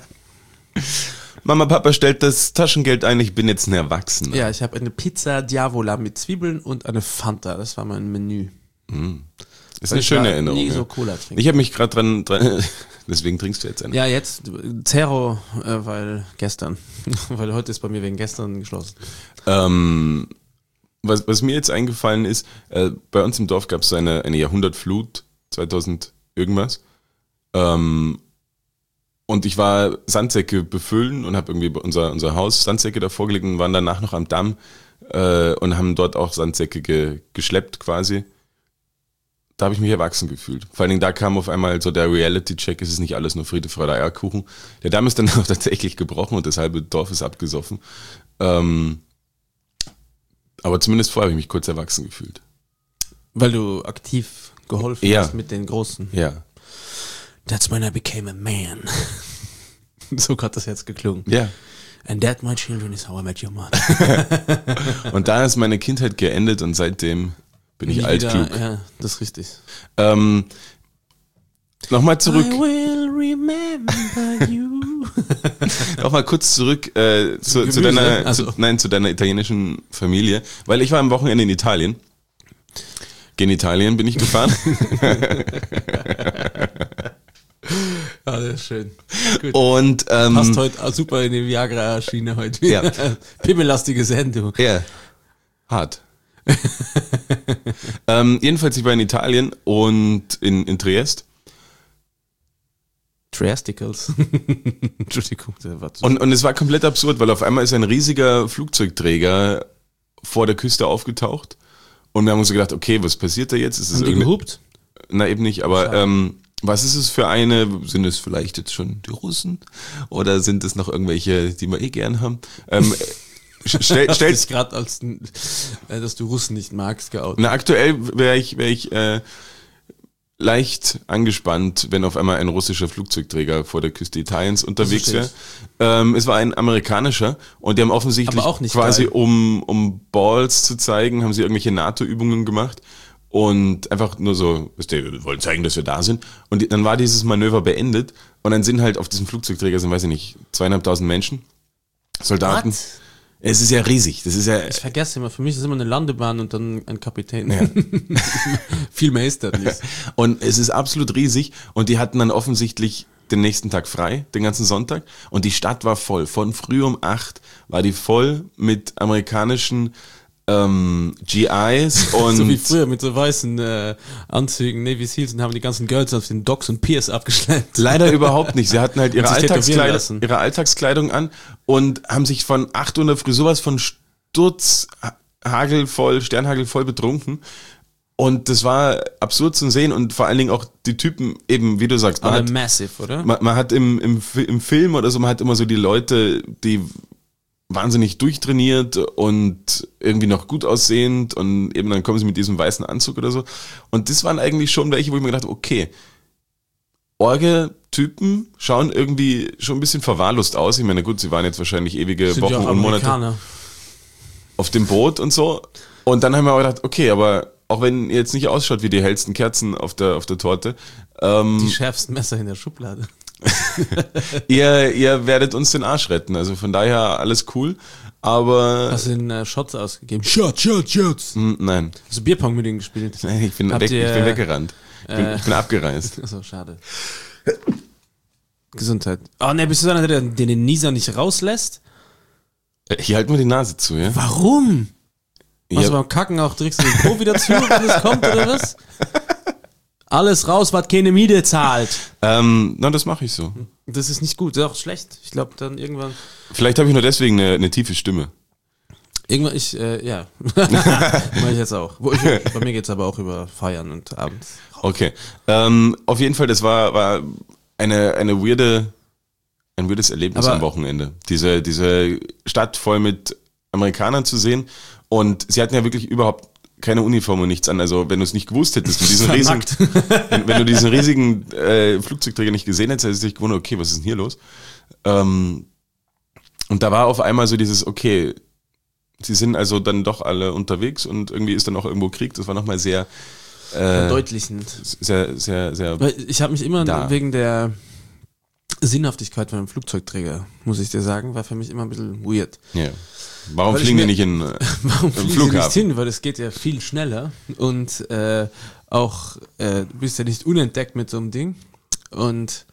Speaker 2: Mama, Papa stellt das Taschengeld ein, ich bin jetzt ein Erwachsener.
Speaker 1: Ja, ich habe eine Pizza Diavola mit Zwiebeln und eine Fanta. Das war mein Menü.
Speaker 2: Ist
Speaker 1: Weil
Speaker 2: eine
Speaker 1: ich
Speaker 2: schöne
Speaker 1: war
Speaker 2: Erinnerung.
Speaker 1: nie
Speaker 2: ja.
Speaker 1: so Cola trinken.
Speaker 2: Ich habe mich gerade dran, dran, deswegen trinkst du jetzt eine.
Speaker 1: Ja, jetzt Zero, äh, weil gestern. Weil heute ist bei mir wegen gestern geschlossen.
Speaker 2: Ähm, was, was mir jetzt eingefallen ist, äh, bei uns im Dorf gab es so eine, eine Jahrhundertflut, zweitausend irgendwas. Ähm, und ich war Sandsäcke befüllen und habe irgendwie unser, unser Haus Sandsäcke davor gelegt und waren danach noch am Damm äh, und haben dort auch Sandsäcke ge, geschleppt quasi. Da habe ich mich erwachsen gefühlt. Vor allen Dingen da kam auf einmal so der Reality-Check, es ist nicht alles nur Friede, Freude, Eierkuchen. Der Damm ist dann auch tatsächlich gebrochen und das halbe Dorf ist abgesoffen. Ähm, aber zumindest vorher habe ich mich kurz erwachsen gefühlt.
Speaker 1: Weil du aktiv geholfen
Speaker 2: Ja.
Speaker 1: hast mit den Großen.
Speaker 2: Ja.
Speaker 1: That's when I became a man. So hat das jetzt geklungen.
Speaker 2: Ja.
Speaker 1: And that, my children, is how I met your mother.
Speaker 2: Und da ist meine Kindheit geendet und seitdem bin ich
Speaker 1: Nie
Speaker 2: altklug.
Speaker 1: wieder- Ja, das ist richtig.
Speaker 2: Ähm, Nochmal zurück,
Speaker 1: I will remember you.
Speaker 2: nochmal kurz zurück äh, zu, zu
Speaker 1: Gemüse,
Speaker 2: deiner,
Speaker 1: also.
Speaker 2: zu, nein, zu deiner italienischen Familie, weil ich war am Wochenende in Italien. Genitalien bin ich gefahren.
Speaker 1: Ja, das ist schön. Gut.
Speaker 2: Und ähm,
Speaker 1: Passt heute super in die Viagra-Schiene heute.
Speaker 2: Ja.
Speaker 1: Pimmellastige Sendung.
Speaker 2: ja, hart. ähm, jedenfalls, ich war in Italien und in, in Triest.
Speaker 1: Triasticals. Entschuldigung, der war zu
Speaker 2: Und, und es war komplett absurd, weil auf einmal ist ein riesiger Flugzeugträger vor der Küste aufgetaucht und wir haben uns so gedacht, okay, was passiert da jetzt? Ist es
Speaker 1: Haben die
Speaker 2: irgendeine-
Speaker 1: gehupt?
Speaker 2: Na eben nicht, aber
Speaker 1: Schade.
Speaker 2: ähm, was ist es für eine? Sind es vielleicht jetzt schon die Russen oder sind es noch irgendwelche, die wir eh gern haben? Ähm, stell,
Speaker 1: Hast
Speaker 2: stell,
Speaker 1: dich gerade als, äh, dass du Russen nicht magst, geoutet.
Speaker 2: na aktuell wäre ich, wär ich äh, leicht angespannt, wenn auf einmal ein russischer Flugzeugträger vor der Küste Italiens unterwegs wäre.
Speaker 1: verstehe
Speaker 2: Ähm, es war ein amerikanischer und die haben offensichtlich
Speaker 1: Aber auch nicht
Speaker 2: quasi,
Speaker 1: geil.
Speaker 2: um, um Balls zu zeigen, haben sie irgendwelche NATO-Übungen gemacht und einfach nur so, wisst ihr, wir wollen zeigen, dass wir da sind. Und die, dann war dieses Manöver beendet und dann sind halt auf diesem Flugzeugträger sind, weiß ich nicht, zweieinhalbtausend Menschen, Soldaten.
Speaker 1: What?
Speaker 2: Es ist ja riesig, das ist ja...
Speaker 1: Ich vergesse immer, für mich ist immer eine Landebahn und dann ein Kapitän.
Speaker 2: Ja.
Speaker 1: Viel mehr ist das nicht.
Speaker 2: Und es ist absolut riesig und die hatten dann offensichtlich den nächsten Tag frei, den ganzen Sonntag und die Stadt war voll. Von früh um acht war die voll mit amerikanischen ähm, G Is und
Speaker 1: So wie früher mit so weißen äh, Anzügen, Navy Seals und haben die ganzen Girls auf den Docks und Piers abgeschleppt.
Speaker 2: leider überhaupt nicht. Sie hatten halt ihre,
Speaker 1: Und sich tätowieren
Speaker 2: Alltagskleidung,
Speaker 1: lassen.
Speaker 2: ihre Alltagskleidung an und haben sich von acht Uhr in der Früh sowas von Sturz, ha- hagelvoll, Sternhagelvoll betrunken. Und das war absurd zu sehen und vor allen Dingen auch die Typen, eben wie du sagst, man
Speaker 1: Aber
Speaker 2: hat,
Speaker 1: massive, oder?
Speaker 2: man, man hat im, im, Fi- im Film oder so, man hat immer so die Leute, die wahnsinnig durchtrainiert und irgendwie noch gut aussehend und eben dann kommen sie mit diesem weißen Anzug oder so. Und das waren eigentlich schon welche, wo ich mir gedacht habe, okay, Orge-Typen schauen irgendwie schon ein bisschen verwahrlost aus. Ich meine, gut, sie waren jetzt wahrscheinlich ewige
Speaker 1: Sind
Speaker 2: Wochen
Speaker 1: ja auch
Speaker 2: und Monate
Speaker 1: Amerikaner.
Speaker 2: auf dem Boot und so. Und dann haben wir aber gedacht, okay, aber auch wenn ihr jetzt nicht ausschaut wie die hellsten Kerzen auf der, auf der Torte, ähm,
Speaker 1: Die schärfsten Messer in der Schublade.
Speaker 2: ihr, ihr werdet uns den Arsch retten. Also von daher alles cool. Aber
Speaker 1: Hast du den äh, Shots ausgegeben? Shots, Shots, Shots.
Speaker 2: hm, nein,
Speaker 1: Hast du Bierpong mit denen gespielt?
Speaker 2: nein, ich bin,
Speaker 1: Habt
Speaker 2: weg,
Speaker 1: ihr,
Speaker 2: ich bin weggerannt. Ich bin,
Speaker 1: äh,
Speaker 2: ich bin abgereist.
Speaker 1: Achso, schade. Gesundheit. Oh ne, bist du so einer, der der den Nieser nicht rauslässt?
Speaker 2: Äh, Hier halten wir die Nase zu, ja?
Speaker 1: Warum?
Speaker 2: Ich
Speaker 1: Machst du
Speaker 2: hab-
Speaker 1: beim Kacken auch direkt den Po wieder zu, wenn es kommt, oder was? Alles raus, was keine Miete zahlt.
Speaker 2: Ähm, na, das mache ich so.
Speaker 1: Das ist nicht gut, das ist auch schlecht. Ich glaube dann irgendwann.
Speaker 2: Vielleicht habe ich nur deswegen eine, eine tiefe Stimme.
Speaker 1: Irgendwann, ich, äh, ja. Mach ich jetzt auch. Wo ich, bei mir geht's aber auch über Feiern und abends.
Speaker 2: Okay. Ähm, auf jeden Fall, das war, war eine, eine weirde, ein weirdes Erlebnis
Speaker 1: Aber-
Speaker 2: am Wochenende. Diese, diese Stadt voll mit Amerikanern zu sehen. Und sie hatten ja wirklich überhaupt keine Uniform und nichts an. Also wenn du es nicht gewusst hättest, du diesen
Speaker 1: war
Speaker 2: riesigen,
Speaker 1: nackt.
Speaker 2: wenn, wenn du diesen riesigen äh, Flugzeugträger nicht gesehen hättest, hättest du dich gewundert, okay, was ist denn hier los? Ähm, und da war auf einmal so dieses, okay, sie sind also dann doch alle unterwegs und irgendwie ist dann auch irgendwo Krieg. Das war nochmal sehr, äh,
Speaker 1: Verdeutlichend.
Speaker 2: sehr, sehr, sehr,
Speaker 1: Weil ich habe mich immer
Speaker 2: Da.
Speaker 1: wegen der Sinnhaftigkeit von einem Flugzeugträger, muss ich dir sagen, war für mich immer ein bisschen weird.
Speaker 2: ja. Warum
Speaker 1: Weil ich
Speaker 2: fliegen die
Speaker 1: mir-
Speaker 2: nicht in, äh,
Speaker 1: Warum
Speaker 2: im
Speaker 1: fliegen sie
Speaker 2: Flughafen?
Speaker 1: nicht hin? Weil es geht ja viel schneller und äh, auch äh, du bist ja nicht unentdeckt mit so einem Ding und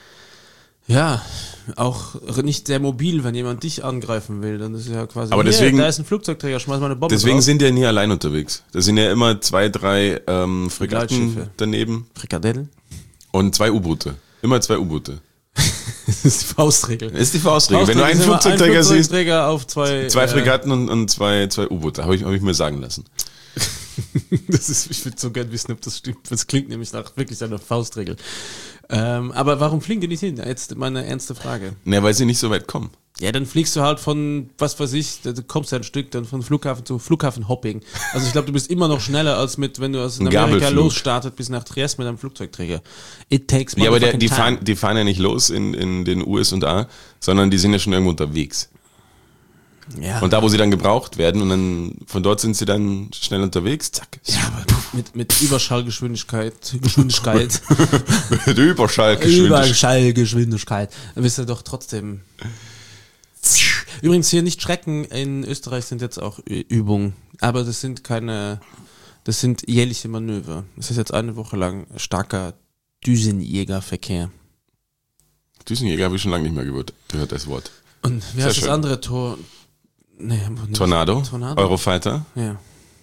Speaker 1: ja, auch nicht sehr mobil, wenn jemand dich angreifen will, dann ist ja quasi,
Speaker 2: Aber
Speaker 1: hier,
Speaker 2: deswegen-
Speaker 1: da ist ein Flugzeugträger, schmeiß mal eine Bombe
Speaker 2: Deswegen
Speaker 1: drauf.
Speaker 2: sind die ja nie allein unterwegs. Da sind ja immer zwei, drei ähm, Fregatten
Speaker 1: Leitschiffe.
Speaker 2: daneben
Speaker 1: Frikadellen.
Speaker 2: und zwei U-Boote. Immer zwei U-Boote.
Speaker 1: Das ist die Faustregel.
Speaker 2: Das ist die Faustregel. Wenn du einen
Speaker 1: Faustregel ist immer
Speaker 2: Flugzeugträger
Speaker 1: ein
Speaker 2: siehst,
Speaker 1: Flugzeugträger auf zwei,
Speaker 2: zwei
Speaker 1: äh,
Speaker 2: Fregatten und, und zwei, zwei U-Boote. Habe ich, hab ich mir sagen lassen.
Speaker 1: Das ist, ich würde so gern wissen, ob das stimmt. Das klingt nämlich nach wirklich einer Faustregel. Ähm, aber warum fliegen die nicht hin? Jetzt meine ernste Frage.
Speaker 2: Ja, weil sie nicht so weit kommen.
Speaker 1: Ja, dann fliegst du halt von, was weiß ich, da- du kommst ja ein Stück dann von Flughafen zu Flughafen-Hopping. Also ich glaube, du bist immer noch schneller als mit, wenn du aus
Speaker 2: Ein
Speaker 1: Amerika
Speaker 2: Gabelflug.
Speaker 1: losstartet bis nach Trieste mit einem Flugzeugträger. It takes
Speaker 2: Ja, aber der,
Speaker 1: motherfucking
Speaker 2: die,
Speaker 1: time.
Speaker 2: fahren, die fahren ja nicht los in, in den U S A, sondern die sind ja schon irgendwo unterwegs.
Speaker 1: Ja,
Speaker 2: Und da, wo sie dann gebraucht werden und dann von dort sind sie dann schnell unterwegs, zack.
Speaker 1: ja, aber mit, mit Überschallgeschwindigkeit, Geschwindigkeit,
Speaker 2: Mit Überschallgeschwindigkeit.
Speaker 1: Überschallgeschwindigkeit, dann bist du doch trotzdem. Übrigens hier nicht schrecken, in Österreich sind jetzt auch Ü- Übungen, aber das sind keine, das sind jährliche Manöver. Das ist jetzt eine Woche lang starker Düsenjägerverkehr.
Speaker 2: Düsenjäger habe ich schon lange nicht mehr gehört, gehört das Wort.
Speaker 1: Und wie
Speaker 2: Sehr
Speaker 1: heißt das
Speaker 2: schön.
Speaker 1: andere Tor? Nee, aber nicht.
Speaker 2: Tornado,
Speaker 1: Tornado.
Speaker 2: Eurofighter.
Speaker 1: Ja.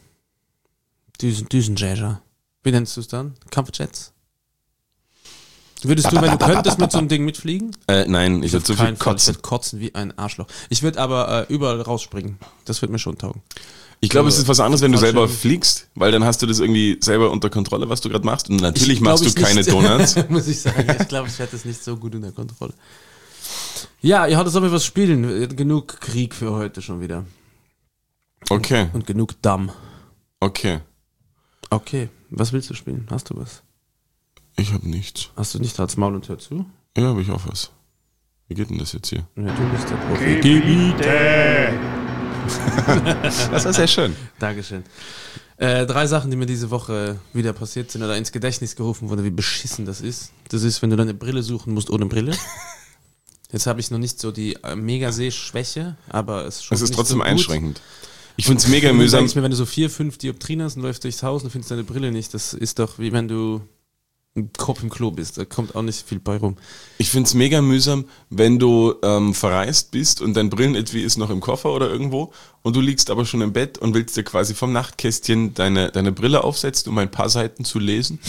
Speaker 1: Düsen, Düsenjäger. Wie nennst du es dann? Kampfjets? Würdest du, wenn du könntest, mit so einem Ding mitfliegen?
Speaker 2: Äh, nein, ich würde so viel
Speaker 1: Keinen Fall. Ich
Speaker 2: kotzen.
Speaker 1: würde kotzen wie ein Arschloch. Ich würde aber äh, überall rausspringen. Das wird mir schon taugen.
Speaker 2: Ich glaube, es ist was anderes, wenn du selber
Speaker 1: Fallschirm.
Speaker 2: fliegst, weil dann hast du das irgendwie selber unter Kontrolle, was du gerade machst. Und natürlich
Speaker 1: Ich
Speaker 2: machst du
Speaker 1: glaub, ich
Speaker 2: keine
Speaker 1: nicht.
Speaker 2: Donuts.
Speaker 1: Muss ich sagen. Ich glaube, ich hätte es nicht so gut unter Kontrolle. Ja, ihr hattet so was spielen. Genug Krieg für heute schon wieder.
Speaker 2: Okay,
Speaker 1: Und genug Damm.
Speaker 2: okay.
Speaker 1: Okay, was willst du spielen? Hast du was?
Speaker 2: Ich habe nichts.
Speaker 1: Hast du nicht als Maul und Hör zu?
Speaker 2: Ja, habe ich auch was. Wie geht denn das jetzt hier?
Speaker 1: Ja, du bist der Profi.
Speaker 3: Gebiete.
Speaker 2: Das war sehr schön.
Speaker 1: Dankeschön. Äh, drei Sachen, die mir diese Woche wieder passiert sind oder ins Gedächtnis gerufen wurden, wie beschissen das ist. Das ist, wenn du deine Brille suchen musst ohne Brille. Jetzt habe ich noch nicht so die äh, Mega-Sehschwäche, aber es ist schon
Speaker 2: Es ist
Speaker 1: nicht
Speaker 2: trotzdem
Speaker 1: so gut.
Speaker 2: einschränkend. Ich finde es mega
Speaker 1: Und dann
Speaker 2: mühsam.
Speaker 1: denkst du mir, wenn du so vier, fünf Dioptrien hast und läufst durchs Haus und findest deine Brille nicht, das ist doch wie wenn du ein Kopf im Klo bist. Da kommt auch nicht viel bei rum.
Speaker 2: Ich finde es mega mühsam, wenn du ähm, verreist bist und dein Brillenetui ist noch im Koffer oder irgendwo und du liegst aber schon im Bett und willst dir quasi vom Nachtkästchen deine, deine Brille aufsetzen, um ein paar Seiten zu lesen.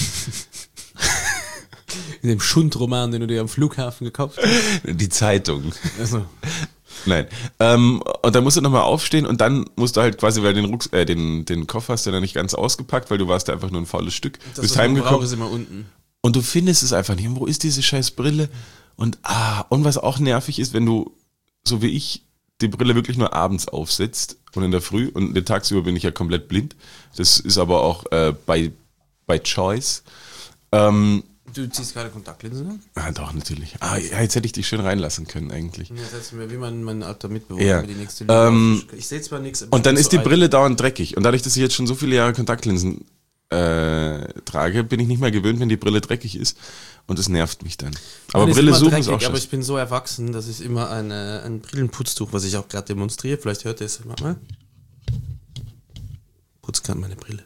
Speaker 1: In dem Schundroman, den du dir am Flughafen gekauft hast.
Speaker 2: Die Zeitung.
Speaker 1: Also,
Speaker 2: Nein. Ähm, und dann musst du nochmal aufstehen und dann musst du halt quasi, weil den, Rucks äh, den, den Koffer hast du dann nicht ganz ausgepackt, weil du warst ja einfach nur ein faules Stück.
Speaker 1: das,
Speaker 2: bist
Speaker 1: was man braucht,
Speaker 2: heimgekommen
Speaker 1: ist immer unten.
Speaker 2: und du findest es einfach nicht. Wo ist diese scheiß Brille? Und ah, und was auch nervig ist, wenn du, so wie ich, die Brille wirklich nur abends aufsetzt und in der Früh und den tagsüber bin ich ja komplett blind. Das ist aber auch äh, by, by choice. Ähm,
Speaker 1: Du ziehst keine Kontaktlinsen an?
Speaker 2: ah, doch, natürlich. Ah, ja, jetzt hätte ich dich schön reinlassen können eigentlich.
Speaker 1: Ja, das ist mir wie mein, mein alter Mitbewohner.
Speaker 2: Ja.
Speaker 1: Mir die nächste
Speaker 2: Ähm,
Speaker 1: Liebe. Ich sehe zwar nichts. aber
Speaker 2: Und dann
Speaker 1: ich bin
Speaker 2: ist die
Speaker 1: so alt.
Speaker 2: Brille dauernd dreckig. Und dadurch, dass ich jetzt schon so viele Jahre Kontaktlinsen äh, trage, bin ich nicht mehr gewöhnt, wenn die Brille dreckig ist. Und das nervt mich dann. Aber
Speaker 1: Meine
Speaker 2: Brille
Speaker 1: ist immer
Speaker 2: suchen
Speaker 1: dreckig,
Speaker 2: ist auch
Speaker 1: aber
Speaker 2: scheiße.
Speaker 1: ich bin so erwachsen, dass ich immer eine, ein Brillenputztuch, was ich auch gerade demonstriere, vielleicht hört ihr es mal. Putz gerade meine Brille.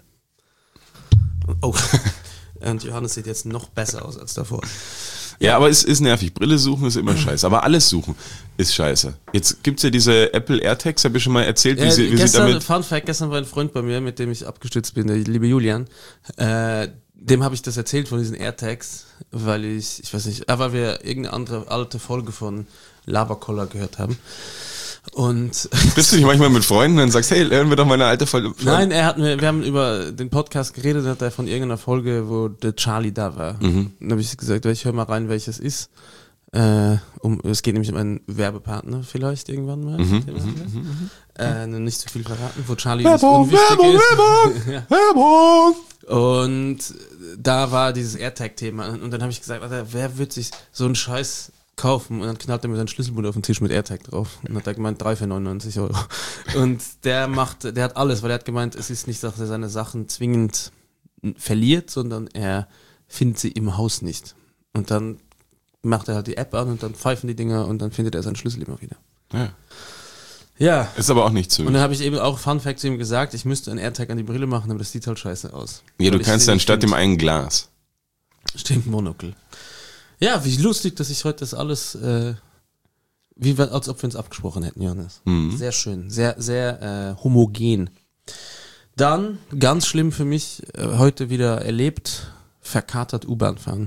Speaker 1: Oh. Und Johannes sieht jetzt noch besser aus als davor.
Speaker 2: Ja, aber es ist nervig. Brille suchen ist immer scheiße. Aber alles suchen ist scheiße. Jetzt gibt's ja diese Apple AirTags, habe ich schon mal erzählt, wie,
Speaker 1: Äh,
Speaker 2: sie, wie sie
Speaker 1: gestern,
Speaker 2: damit...
Speaker 1: Fun Fact, gestern war ein Freund bei mir, mit dem ich abgestützt bin, der liebe Julian. Äh, dem habe ich das erzählt von diesen AirTags, weil ich, ich weiß nicht, äh, weil wir irgendeine andere alte Folge von Labercoller gehört haben. Und
Speaker 2: Bist du nicht manchmal mit Freunden und sagst, hey, hören wir doch mal eine alte Folge?
Speaker 1: nein, er hat mir, wir haben über den Podcast geredet, hat er von irgendeiner Folge, wo der Charlie da war.
Speaker 2: Mhm.
Speaker 1: Dann habe ich gesagt, ich höre mal rein, welches ist. Äh, um, es geht nämlich um einen Werbepartner vielleicht irgendwann mal.
Speaker 2: Mhm,
Speaker 1: Den haben wir. Äh, nicht zu viel verraten, wo Charlie
Speaker 2: Werbung,
Speaker 1: das unwichtig
Speaker 2: Werbung,
Speaker 1: ist. Ja.
Speaker 2: Werbung!
Speaker 1: Und da war dieses AirTag-Thema. Und dann habe ich gesagt, Alter, wer wird sich so einen Scheiß kaufen? Und dann knallt er mir seinen Schlüsselbund auf den Tisch mit AirTag drauf. Und dann hat er gemeint, drei für neunundneunzig Euro. Und der macht, der hat alles, weil er hat gemeint, es ist nicht, dass er seine Sachen zwingend verliert, sondern er findet sie im Haus nicht. Und dann macht er halt die App an und dann pfeifen die Dinger und dann findet er seinen Schlüssel immer wieder.
Speaker 2: Ja.
Speaker 1: Ja.
Speaker 2: Ist aber auch nicht so.
Speaker 1: Und dann habe ich eben auch Fun Fact zu ihm gesagt, ich müsste einen AirTag an die Brille machen, aber das sieht halt scheiße aus.
Speaker 2: Ja, du
Speaker 1: Weil ich
Speaker 2: kannst
Speaker 1: sehe
Speaker 2: dann statt
Speaker 1: nicht-
Speaker 2: dem einen Glas.
Speaker 1: Stimmt, Monokel. Ja, wie lustig, dass ich heute das alles, äh, wie wir, als ob wir uns abgesprochen hätten, Johannes.
Speaker 2: Mhm.
Speaker 1: Sehr schön, sehr, sehr äh, homogen. Dann, ganz schlimm für mich, äh, heute wieder erlebt, verkatert U-Bahn fahren.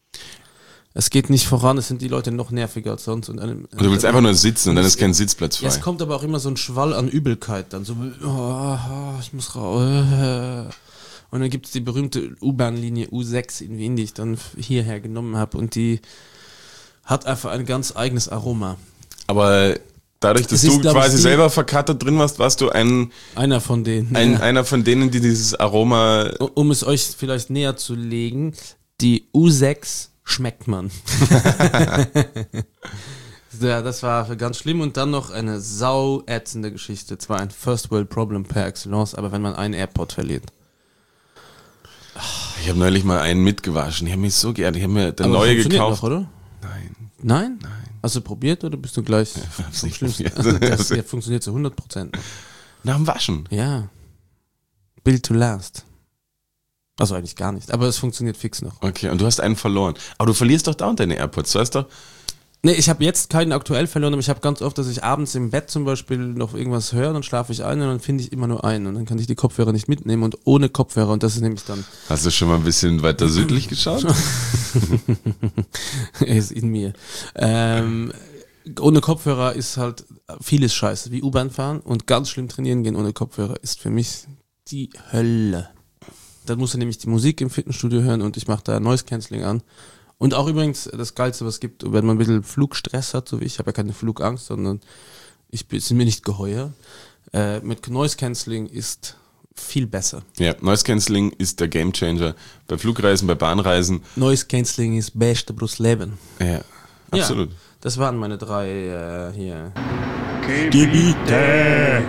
Speaker 1: Es geht nicht voran, es sind die Leute noch nerviger als sonst. Und, einem,
Speaker 2: Und du willst einfach nur sitzen und dann ist kein Sitzplatz frei.
Speaker 1: ja, es kommt aber auch immer so ein Schwall an Übelkeit dann, so, oh, oh, ich muss raus. Und dann gibt es die berühmte U-Bahn-Linie U sechs in Wien, die ich dann hierher genommen habe und die hat einfach ein ganz eigenes Aroma.
Speaker 2: Aber dadurch, dass
Speaker 1: Es ist,
Speaker 2: du
Speaker 1: glaub ich,
Speaker 2: quasi
Speaker 1: die-
Speaker 2: selber verkatert drin warst, warst du ein,
Speaker 1: Einer von denen.
Speaker 2: ein
Speaker 1: ja.
Speaker 2: einer von denen, die dieses Aroma...
Speaker 1: Um es euch vielleicht näher zu legen, die U sechs schmeckt man. Ja, das war ganz schlimm und dann noch eine sauätzende Geschichte. Zwar ein First World Problem par excellence, aber wenn man einen AirPod verliert.
Speaker 2: Ich habe neulich mal einen mitgewaschen. Ich habe mich so gerne. Ich habe mir der
Speaker 1: Aber
Speaker 2: neue
Speaker 1: funktioniert
Speaker 2: gekauft.
Speaker 1: noch, oder?
Speaker 2: Nein.
Speaker 1: Nein? Nein. Hast du probiert oder bist du gleich
Speaker 2: hab's
Speaker 1: vom
Speaker 2: nicht
Speaker 1: Schlimmsten?
Speaker 2: probiert.
Speaker 1: Das, der funktioniert zu hundert Prozent.
Speaker 2: Nach dem Waschen.
Speaker 1: Ja. Build to last. Also eigentlich gar nicht, aber es funktioniert fix noch.
Speaker 2: Okay, und du hast einen verloren. Aber du verlierst doch dauernd deine AirPods. Du hast doch...
Speaker 1: Nee, ich habe jetzt keinen aktuell verloren, aber ich habe ganz oft, dass ich abends im Bett zum Beispiel noch irgendwas höre, dann schlafe ich ein und dann finde ich immer nur einen und dann kann ich die Kopfhörer nicht mitnehmen und ohne Kopfhörer und das ist nämlich dann...
Speaker 2: Hast du schon mal ein bisschen weiter südlich geschaut?
Speaker 1: Er ist in mir. Ähm, ohne Kopfhörer ist halt vieles scheiße, wie U-Bahn fahren und ganz schlimm trainieren gehen ohne Kopfhörer ist für mich die Hölle. Dann musst du nämlich die Musik im Fitnessstudio hören und ich mache da Noise Cancelling an. Und auch übrigens das Geilste, was es gibt, wenn man ein bisschen Flugstress hat, so wie ich, ich habe ja keine Flugangst, sondern ich bin mir nicht geheuer. Äh, mit Noise Cancelling ist viel besser.
Speaker 2: Ja, Noise Cancelling ist der Gamechanger bei Flugreisen, bei Bahnreisen.
Speaker 1: Noise Cancelling ist beste Brust Leben.
Speaker 2: Ja, absolut.
Speaker 1: Ja, das waren meine drei äh, hier.
Speaker 3: Gebiete!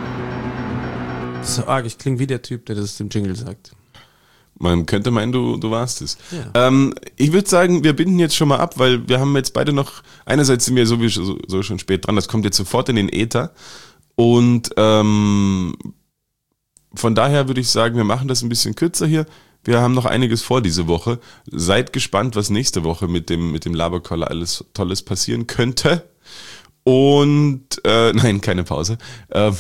Speaker 1: So arg, ich klinge wie der Typ, der das im Jingle sagt.
Speaker 2: Man könnte meinen, du, du warst es.
Speaker 1: Ja.
Speaker 2: Ähm, ich würde sagen, wir binden jetzt schon mal ab, weil wir haben jetzt beide noch, einerseits sind wir sowieso so, so schon spät dran, das kommt jetzt sofort in den Äther. Und ähm, von daher würde ich sagen, wir machen das ein bisschen kürzer hier. Wir haben noch einiges vor diese Woche. Seid gespannt, was nächste Woche mit dem, mit dem Laberkoller alles Tolles passieren könnte. Und, äh, nein, keine Pause. Ähm,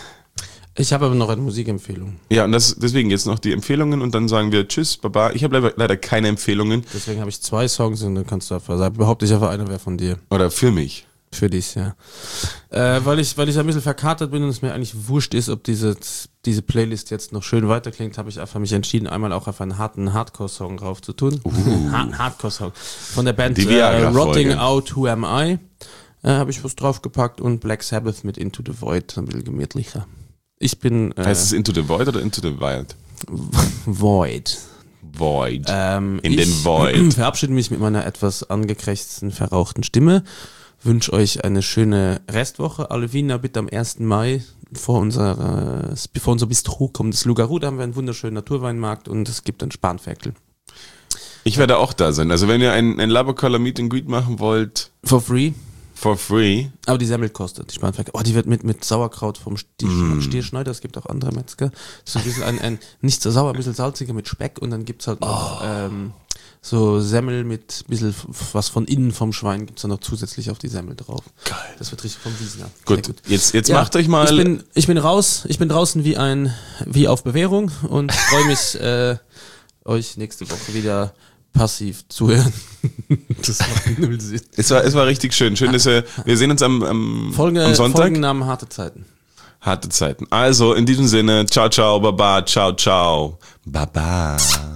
Speaker 1: Ich habe aber noch eine Musikempfehlung.
Speaker 2: Ja, und das, deswegen jetzt noch die Empfehlungen und dann sagen wir Tschüss, Baba. Ich habe leider, leider keine Empfehlungen.
Speaker 1: Deswegen habe ich zwei Songs und dann kannst du einfach sagen, behaupte ich einfach, einer wäre von dir.
Speaker 2: Oder für mich.
Speaker 1: Für dich, ja. Äh, weil ich, weil ich ein bisschen verkatert bin und es mir eigentlich wurscht ist, ob diese, diese Playlist jetzt noch schön weiterklingt, habe ich einfach mich entschieden, einmal auch auf einen harten Hardcore-Song drauf zu tun. Uh. Harten Hardcore-Song. Von der Band
Speaker 2: Die
Speaker 1: äh, Rotting Out Who Am I äh, habe ich was draufgepackt und Black Sabbath mit Into the Void, ein bisschen gemütlicher. Ich bin... Äh,
Speaker 2: Heißt es Into the Void oder Into the Wild?
Speaker 1: Void.
Speaker 2: Void.
Speaker 1: Ähm,
Speaker 2: In
Speaker 1: ich
Speaker 2: den Void.
Speaker 1: verabschiede mich mit meiner etwas angekrächzten, verrauchten Stimme. Wünsche euch eine schöne Restwoche. Alle Wiener bitte am ersten Mai vor unserer, bevor unser Bistro kommt, das Lugaru, da haben wir einen wunderschönen Naturweinmarkt und es gibt einen Spanferkel.
Speaker 2: Ich werde auch da sein. Also wenn ihr ein, ein Labercoller Meet and Greet machen wollt,
Speaker 1: For free.
Speaker 2: for free.
Speaker 1: Aber die Semmel kostet, die Spanferkel. Oh, die wird mit, mit Sauerkraut vom Stier, mm. Stierschneider, es gibt auch andere Metzger. So ein bisschen ein, ein, nicht so sauer, ein bisschen salziger mit Speck und dann gibt's halt noch, oh. ähm, so Semmel mit ein bisschen was von innen vom Schwein gibt's dann noch zusätzlich auf die Semmel drauf.
Speaker 2: Geil.
Speaker 1: Das wird richtig vom Wiesner.
Speaker 2: Gut, gut. jetzt, jetzt
Speaker 1: ja,
Speaker 2: macht euch mal...
Speaker 1: Ich bin, ich bin raus, ich bin draußen wie ein, wie auf Bewährung und freue mich, äh, euch nächste Woche wieder passiv zuhören. Das macht null Sinn.
Speaker 2: Es war, es war richtig schön. Schön, dass wir, wir sehen uns am, am,
Speaker 1: Folge,
Speaker 2: am Sonntag.
Speaker 1: Folgennamen Harte Zeiten.
Speaker 2: Harte Zeiten. Also, in diesem Sinne, ciao, ciao, baba, ciao, ciao, baba.